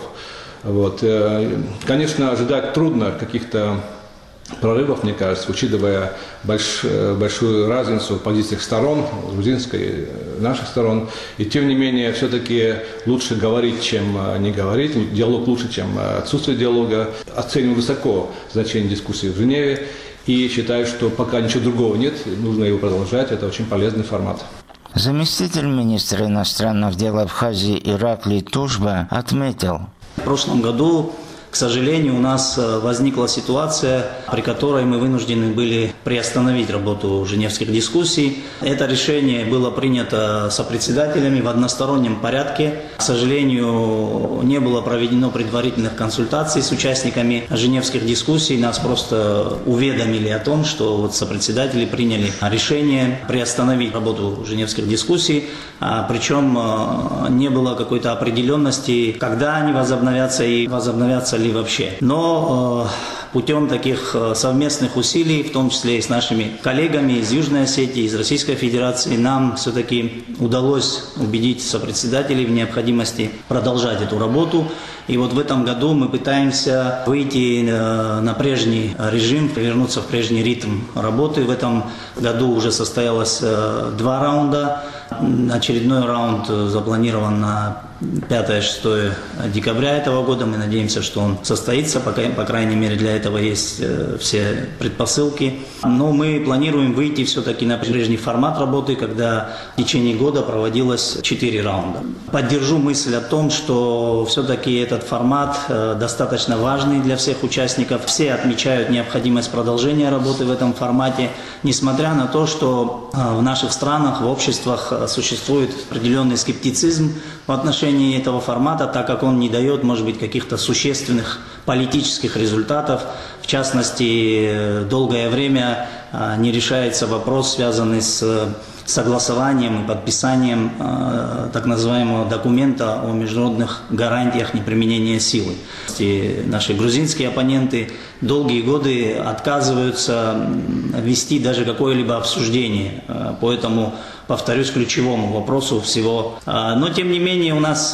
Конечно, ожидать трудно каких-то прорывов, мне кажется, учитывая большую разницу в позициях сторон, грузинской и наших сторон. И тем не менее, все-таки лучше говорить, чем не говорить. Диалог лучше, чем отсутствие диалога. Оцениваю высоко значение дискуссии в Женеве. И считаю, что пока ничего другого нет, нужно его продолжать. Это очень полезный формат. Заместитель министра иностранных дел Абхазии Ираклий Тужба отметил: в прошлом году, к сожалению, у нас возникла ситуация, при которой мы вынуждены были приостановить работу женевских дискуссий. Это решение было принято сопредседателями в одностороннем порядке. К сожалению, не было проведено предварительных консультаций с участниками женевских дискуссий. Нас просто уведомили о том, что сопредседатели приняли решение приостановить работу женевских дискуссий. Причем не было какой-то определенности, когда они возобновятся и возобновятся ли вообще. Но путем таких совместных усилий, в том числе и с нашими коллегами из Южной Осетии, из Российской Федерации, нам все-таки удалось убедить сопредседателей в необходимости продолжать эту работу. И в этом году мы пытаемся выйти на прежний режим, вернуться в прежний ритм работы. В этом году уже состоялось 2 раунда. Очередной раунд запланирован на 5-6 декабря этого года. Мы надеемся, что он состоится. По крайней мере, для этого есть все предпосылки. Но мы планируем выйти все-таки на прежний формат работы, когда в течение года проводилось 4 раунда. Поддержу мысль о том, что все-таки этот формат достаточно важный для всех участников. Все отмечают необходимость продолжения работы в этом формате, несмотря на то, что в наших странах, в обществах существует определенный скептицизм в отношении этого формата, так как он не дает, может быть, каких-то существенных политических результатов. В частности, долгое время не решается вопрос, связанный с согласованием и подписанием так называемого документа о международных гарантиях неприменения силы. И наши грузинские оппоненты долгие годы отказываются вести даже какое-либо обсуждение по этому, повторюсь, ключевому вопросу всего. Но, тем не менее, у нас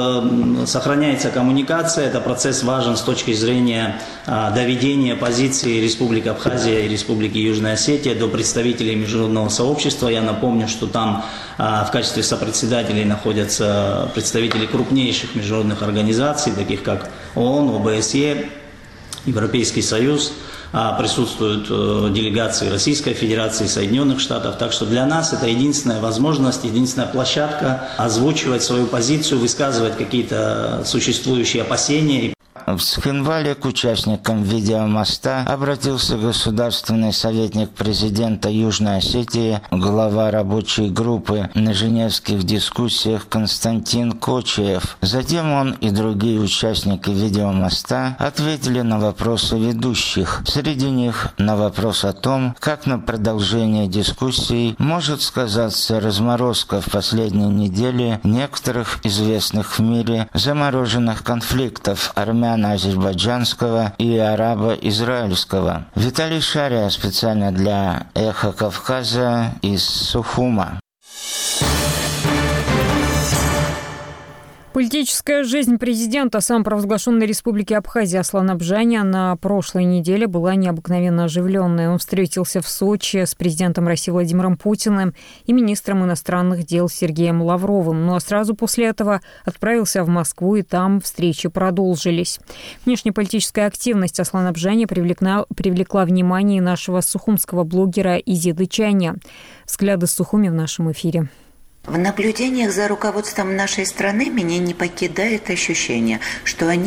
сохраняется коммуникация. Это процесс важен с точки зрения доведения позиции Республики Абхазия и Республики Южная Осетия до представителей международного сообщества. Я напомню, что там в качестве сопредседателей находятся представители крупнейших международных организаций, таких как ООН, ОБСЕ, Европейский Союз. Присутствуют делегации Российской Федерации, Соединенных Штатов. Так что для нас это единственная возможность, единственная площадка озвучивать свою позицию, высказывать какие-то существующие опасения. В Цхинвале к участникам видеомоста обратился государственный советник президента Южной Осетии, глава рабочей группы на женевских дискуссиях Константин Кочиев. Затем он и другие участники видеомоста ответили на вопросы ведущих. Среди них на вопрос о том, как на продолжение дискуссий может сказаться разморозка в последние недели некоторых известных в мире замороженных конфликтов армяно-азербайджанского и арабо-израильского. Виталий Шария специально для «Эхо Кавказа» из Сухума. Политическая жизнь президента самопровозглашенной республики Абхазия Аслана Бжаня на прошлой неделе была необыкновенно оживленной. Он встретился в Сочи с президентом России Владимиром Путиным и министром иностранных дел Сергеем Лавровым. Ну а сразу после этого отправился в Москву, и там встречи продолжились. Внешнеполитическая активность Аслана Бжаня привлекла внимание нашего сухумского блогера Изиды Чаня. Взгляды Сухуми в нашем эфире. В наблюдениях за руководством нашей страны меня не покидает ощущение, что они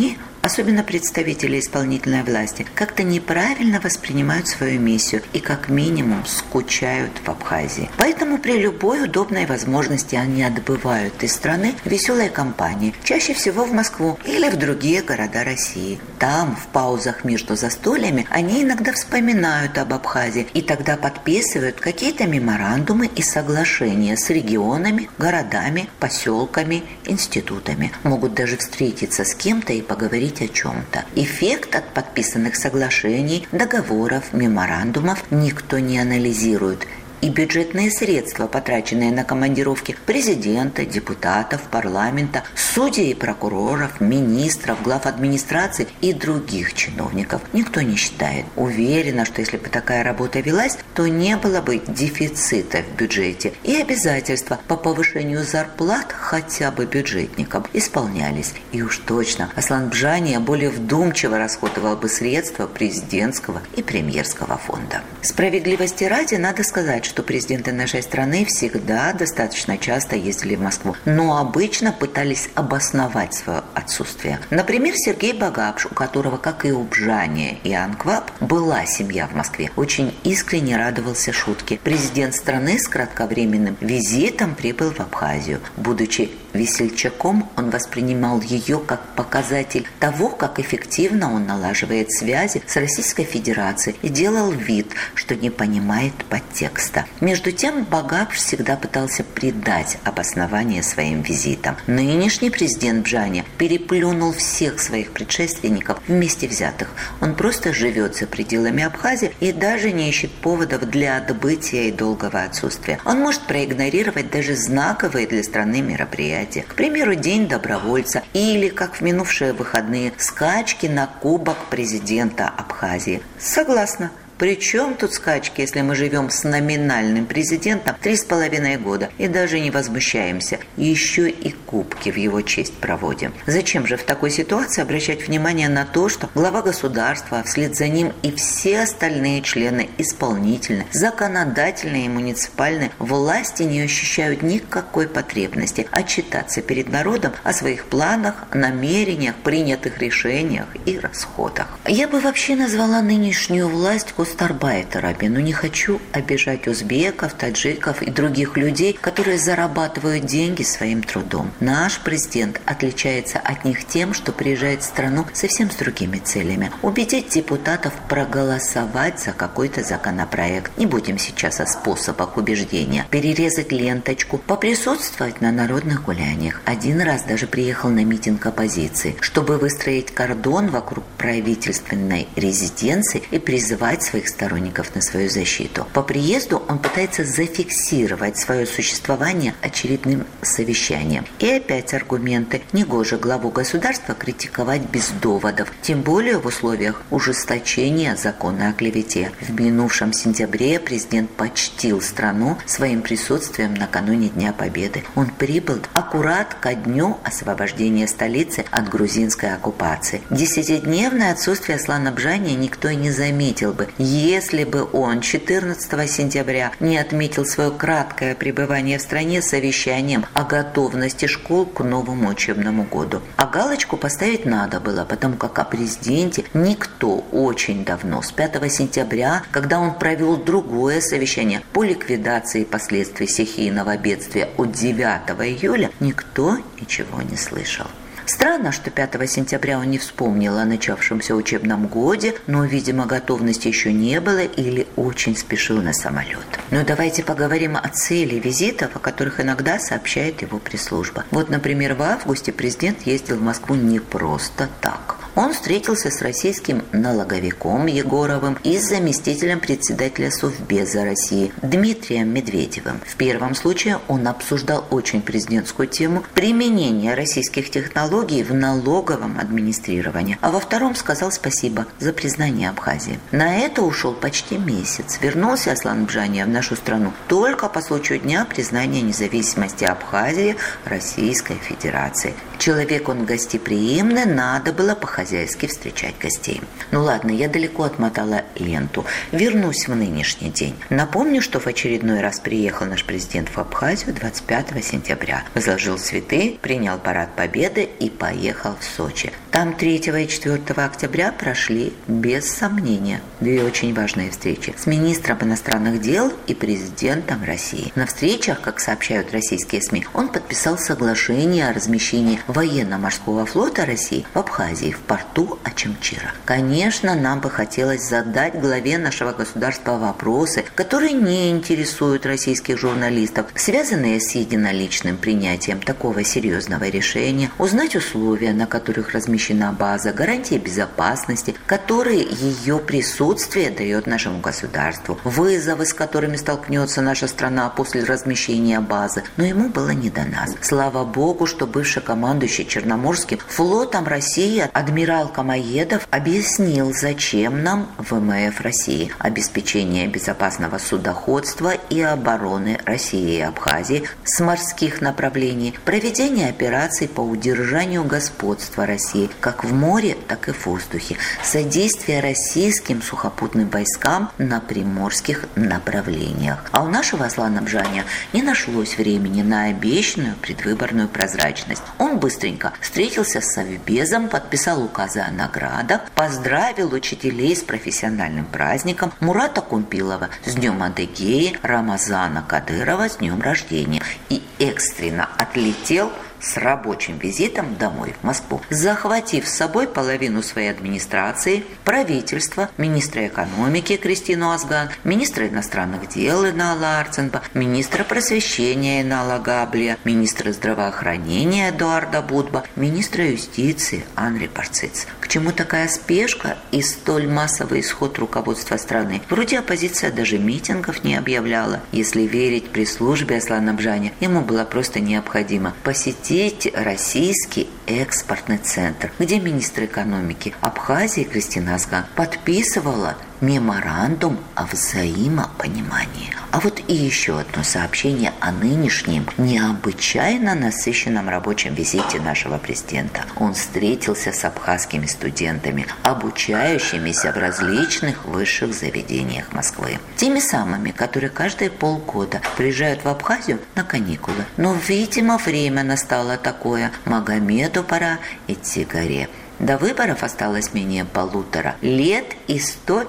особенно представители исполнительной власти, как-то неправильно воспринимают свою миссию и как минимум скучают в Абхазии. Поэтому при любой удобной возможности они отбывают из страны веселой компании, чаще всего в Москву или в другие города России. Там, в паузах между застольями, они иногда вспоминают об Абхазии и тогда подписывают какие-то меморандумы и соглашения с регионами, городами, поселками, институтами. Могут даже встретиться с кем-то и поговорить о чем-то. Эффект от подписанных соглашений, договоров, меморандумов никто не анализирует. И бюджетные средства, потраченные на командировки президента, депутатов, парламента, судей и прокуроров, министров, глав администрации и других чиновников, никто не считает. Уверена, что если бы такая работа велась, то не было бы дефицита в бюджете, и обязательства по повышению зарплат хотя бы бюджетникам исполнялись. И уж точно Аслан Бжания более вдумчиво расходовал бы средства президентского и премьерского фонда. Справедливости ради надо сказать, что президенты нашей страны всегда достаточно часто ездили в Москву, но обычно пытались обосновать свое отсутствие. Например, Сергей Багапш, у которого, как и у Бжания и Анкваб, была семья в Москве, очень искренне радовался шутке. Президент страны с кратковременным визитом прибыл в Абхазию. Будучи весельчаком, он воспринимал ее как показатель того, как эффективно он налаживает связи с Российской Федерацией и делал вид, что не понимает подтекста. Между тем, Багапш всегда пытался придать обоснование своим визитам. Нынешний президент Бжания переплюнул всех своих предшественников вместе взятых. Он просто живет за пределами Абхазии и даже не ищет поводов для отбытия и долгого отсутствия. Он может проигнорировать даже знаковые для страны мероприятия. К примеру, День добровольца или, как в минувшие выходные, скачки на Кубок президента Абхазии. Согласна. Причем тут скачки, если мы живем с номинальным президентом 3,5 года и даже не возмущаемся, еще и кубки в его честь проводим. Зачем же в такой ситуации обращать внимание на то, что глава государства, а вслед за ним и все остальные члены исполнительной, законодательной и муниципальной власти не ощущают никакой потребности отчитаться перед народом о своих планах, намерениях, принятых решениях и расходах. Я бы вообще назвала нынешнюю власть гастарбайтерами, но не хочу обижать узбеков, таджиков и других людей, которые зарабатывают деньги своим трудом. Наш президент отличается от них тем, что приезжает в страну совсем с другими целями. Убедить депутатов проголосовать за какой-то законопроект. Не будем сейчас о способах убеждения. Перерезать ленточку, поприсутствовать на народных гуляниях. Один раз даже приехал на митинг оппозиции, чтобы выстроить кордон вокруг правительственной резиденции и призывать своих сторонников на свою защиту. По приезду он пытается зафиксировать свое существование очередным совещанием. И опять аргументы. Негоже главу государства критиковать без доводов, тем более в условиях ужесточения закона о клевете. В минувшем сентябре президент почтил страну своим присутствием накануне Дня Победы. Он прибыл аккурат ко дню освобождения столицы от грузинской оккупации. 10-дневное отсутствие Аслана Бжания никто и не заметил бы, если бы он 14 сентября не отметил свое краткое пребывание в стране совещанием о готовности школ к новому учебному году. А галочку поставить надо было, потому как о президенте никто очень давно, с 5 сентября, когда он провел другое совещание по ликвидации последствий стихийного бедствия от 9 июля, никто ничего не слышал. Странно, что 5 сентября он не вспомнил о начавшемся учебном годе, но, видимо, готовности еще не было или очень спешил на самолет. Но давайте поговорим о цели визитов, о которых иногда сообщает его пресс-служба. Вот, например, в августе президент ездил в Москву не просто так. Он встретился с российским налоговиком Егоровым и с заместителем председателя Совбеза России Дмитрием Медведевым. В первом случае он обсуждал очень президентскую тему применения российских технологий в налоговом администрировании, а во втором сказал спасибо за признание Абхазии. На это ушел почти месяц. Вернулся Аслан Бжания в нашу страну только по случаю Дня признания независимости Абхазии Российской Федерации. Человек он гостеприимный, надо было по-хозяйски встречать гостей. Ну ладно, я далеко отмотала ленту. Вернусь в нынешний день. Напомню, что в очередной раз приехал наш президент в Абхазию 25 сентября. Возложил цветы, принял парад Победы и поехал в Сочи. Там 3 и 4 октября прошли без сомнения 2 очень важные встречи с министром иностранных дел и президентом России. На встречах, как сообщают российские СМИ, он подписал соглашение о размещении военно-морского флота России в Абхазии, в порту Очамчира. Конечно, нам бы хотелось задать главе нашего государства вопросы, которые не интересуют российских журналистов, связанные с единоличным принятием такого серьезного решения, узнать условия, на которых размещена база, гарантии безопасности, которые ее присутствие дает нашему государству, вызовы, с которыми столкнется наша страна после размещения базы. Но ему было не до нас. Слава богу, что бывший командующий Черноморским флотом России адмирал Камоедов объяснил, зачем нам ВМФ России: обеспечение безопасного судоходства и обороны России и Абхазии с морских направлений, проведение операций по удержанию господства России как в море, так и в воздухе, содействие российским сухопутным войскам на приморских направлениях. А у нашего Аслана Бжаня не нашлось времени на обещанную предвыборную прозрачность. Он быстренько встретился с совбезом, подписал указы о наградах, поздравил учителей с профессиональным праздником, Мурата Кумпилова с Днем Адыгеи, Рамазана Кадырова с днем рождения и экстренно отлетел с рабочим визитом домой в Москву, захватив с собой половину своей администрации, правительства, министра экономики Кристину Азган, министра иностранных дел Инала Арценба, министра просвещения Инала Габлия, министра здравоохранения Эдуарда Будба, министра юстиции Анри Парциц. К чему такая спешка и столь массовый исход руководства страны? Вроде оппозиция даже митингов не объявляла. Если верить пресс-службе Аслана Бжаня, ему было просто необходимо посетить российский экспортный центр, где министр экономики Абхазии Кристина Азган подписывала меморандум о взаимопонимании. А вот и еще одно сообщение о нынешнем необычайно насыщенном рабочем визите нашего президента. Он встретился с абхазскими студентами, обучающимися в различных высших заведениях Москвы. Теми самыми, которые каждые полгода приезжают в Абхазию на каникулы. Но, видимо, время настало такое: Магомеду пора идти к горе. До выборов осталось менее 1,5 лет, и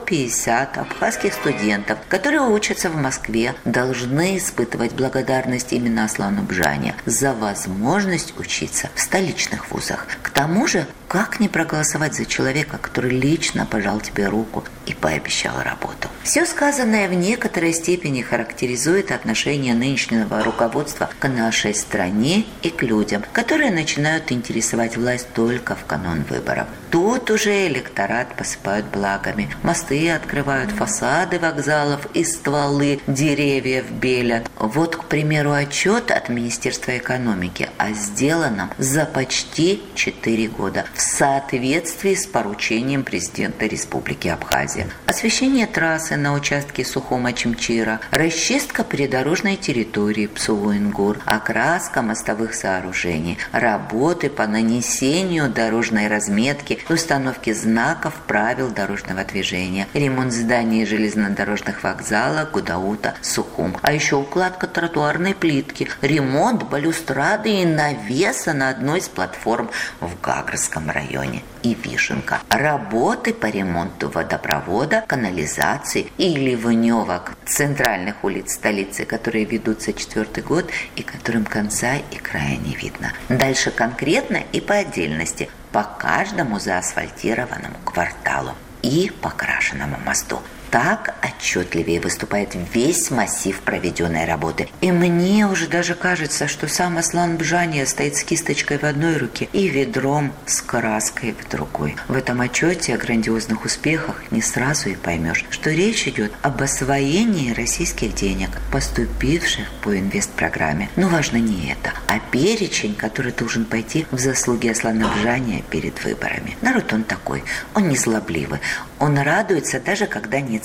150 абхазских студентов, которые учатся в Москве, должны испытывать благодарность именно Аслану Бжане за возможность учиться в столичных вузах. К тому же, как не проголосовать за человека, который лично пожал тебе руку и пообещал работу? Все сказанное в некоторой степени характеризует отношение нынешнего руководства к нашей стране и к людям, которые начинают интересовать власть только в канун выборов. Тут уже электорат посыпают благами. Мосты открывают, фасады вокзалов и стволы деревьев белят. Вот, к примеру, отчет от Министерства экономики о сделанном за почти 4 года в соответствии с поручением президента Республики Абхазия. Освещение трассы на участке Сухума-Чимчира, расчистка придорожной территории Псуву-Ингур, окраска мостовых сооружений, работы по нанесению дорожной разметки и установке знаков правил дорожного движения, ремонт зданий железнодорожных вокзалов Гудаута, Сухум, а еще укладка тротуарной плитки, ремонт балюстрады и навеса на одной из платформ в Гагрском районе и Вишенка, работы по ремонту водопровода, канализации и ливневок центральных улиц столицы, которые ведутся 4-й год и которым конца и края не видно. Дальше конкретно и по отдельности, по каждому заасфальтированному кварталу и покрашенному мосту. Так отчетливее выступает весь массив проведенной работы. И мне уже даже кажется, что сам Аслан Бжаня стоит с кисточкой в одной руке и ведром с краской в другой. В этом отчете о грандиозных успехах не сразу и поймешь, что речь идет об освоении российских денег, поступивших по инвестпрограмме. Но важно не это, а перечень, который должен пойти в заслуги Аслана Бжаня перед выборами. Народ он такой, он не злобливый, он радуется даже когда нет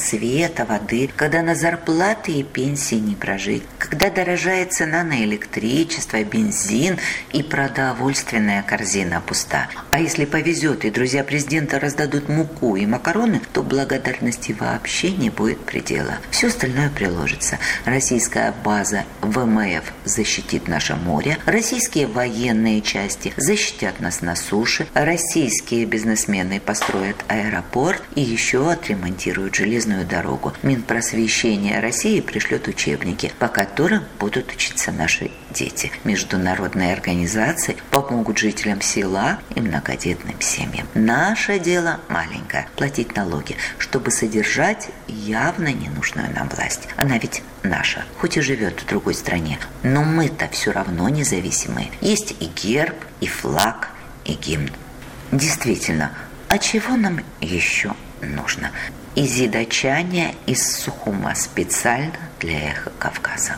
света, воды, когда на зарплаты и пенсии не прожить, когда дорожает цена на электричество, бензин и продовольственная корзина пуста. А если повезет и друзья президента раздадут муку и макароны, то благодарности вообще не будет предела. Все остальное приложится. Российская база ВМФ защитит наше море, российские военные части защитят нас на суше, российские бизнесмены построят аэропорт и еще отремонтируют железную дорогу. Минпросвещение России пришлет учебники, по которым будут учиться наши дети. Международные организации помогут жителям села и многодетным семьям. Наше дело маленькое – платить налоги, чтобы содержать явно ненужную нам власть. Она ведь наша, хоть и живет в другой стране, но мы-то все равно независимые. Есть и герб, и флаг, и гимн. Действительно, а чего нам еще нужно? Изида Чаня из Сухума специально для «Эхо Кавказа».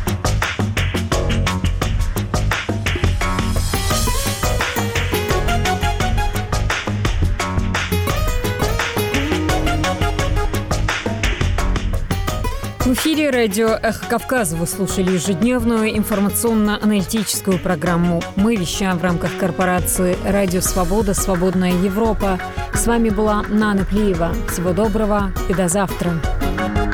В эфире радио «Эхо Кавказа» вы слушали ежедневную информационно-аналитическую программу. Мы вещаем в рамках корпорации «Радио Свобода. Свободная Европа». С вами была Нана Плиева. Всего доброго и до завтра.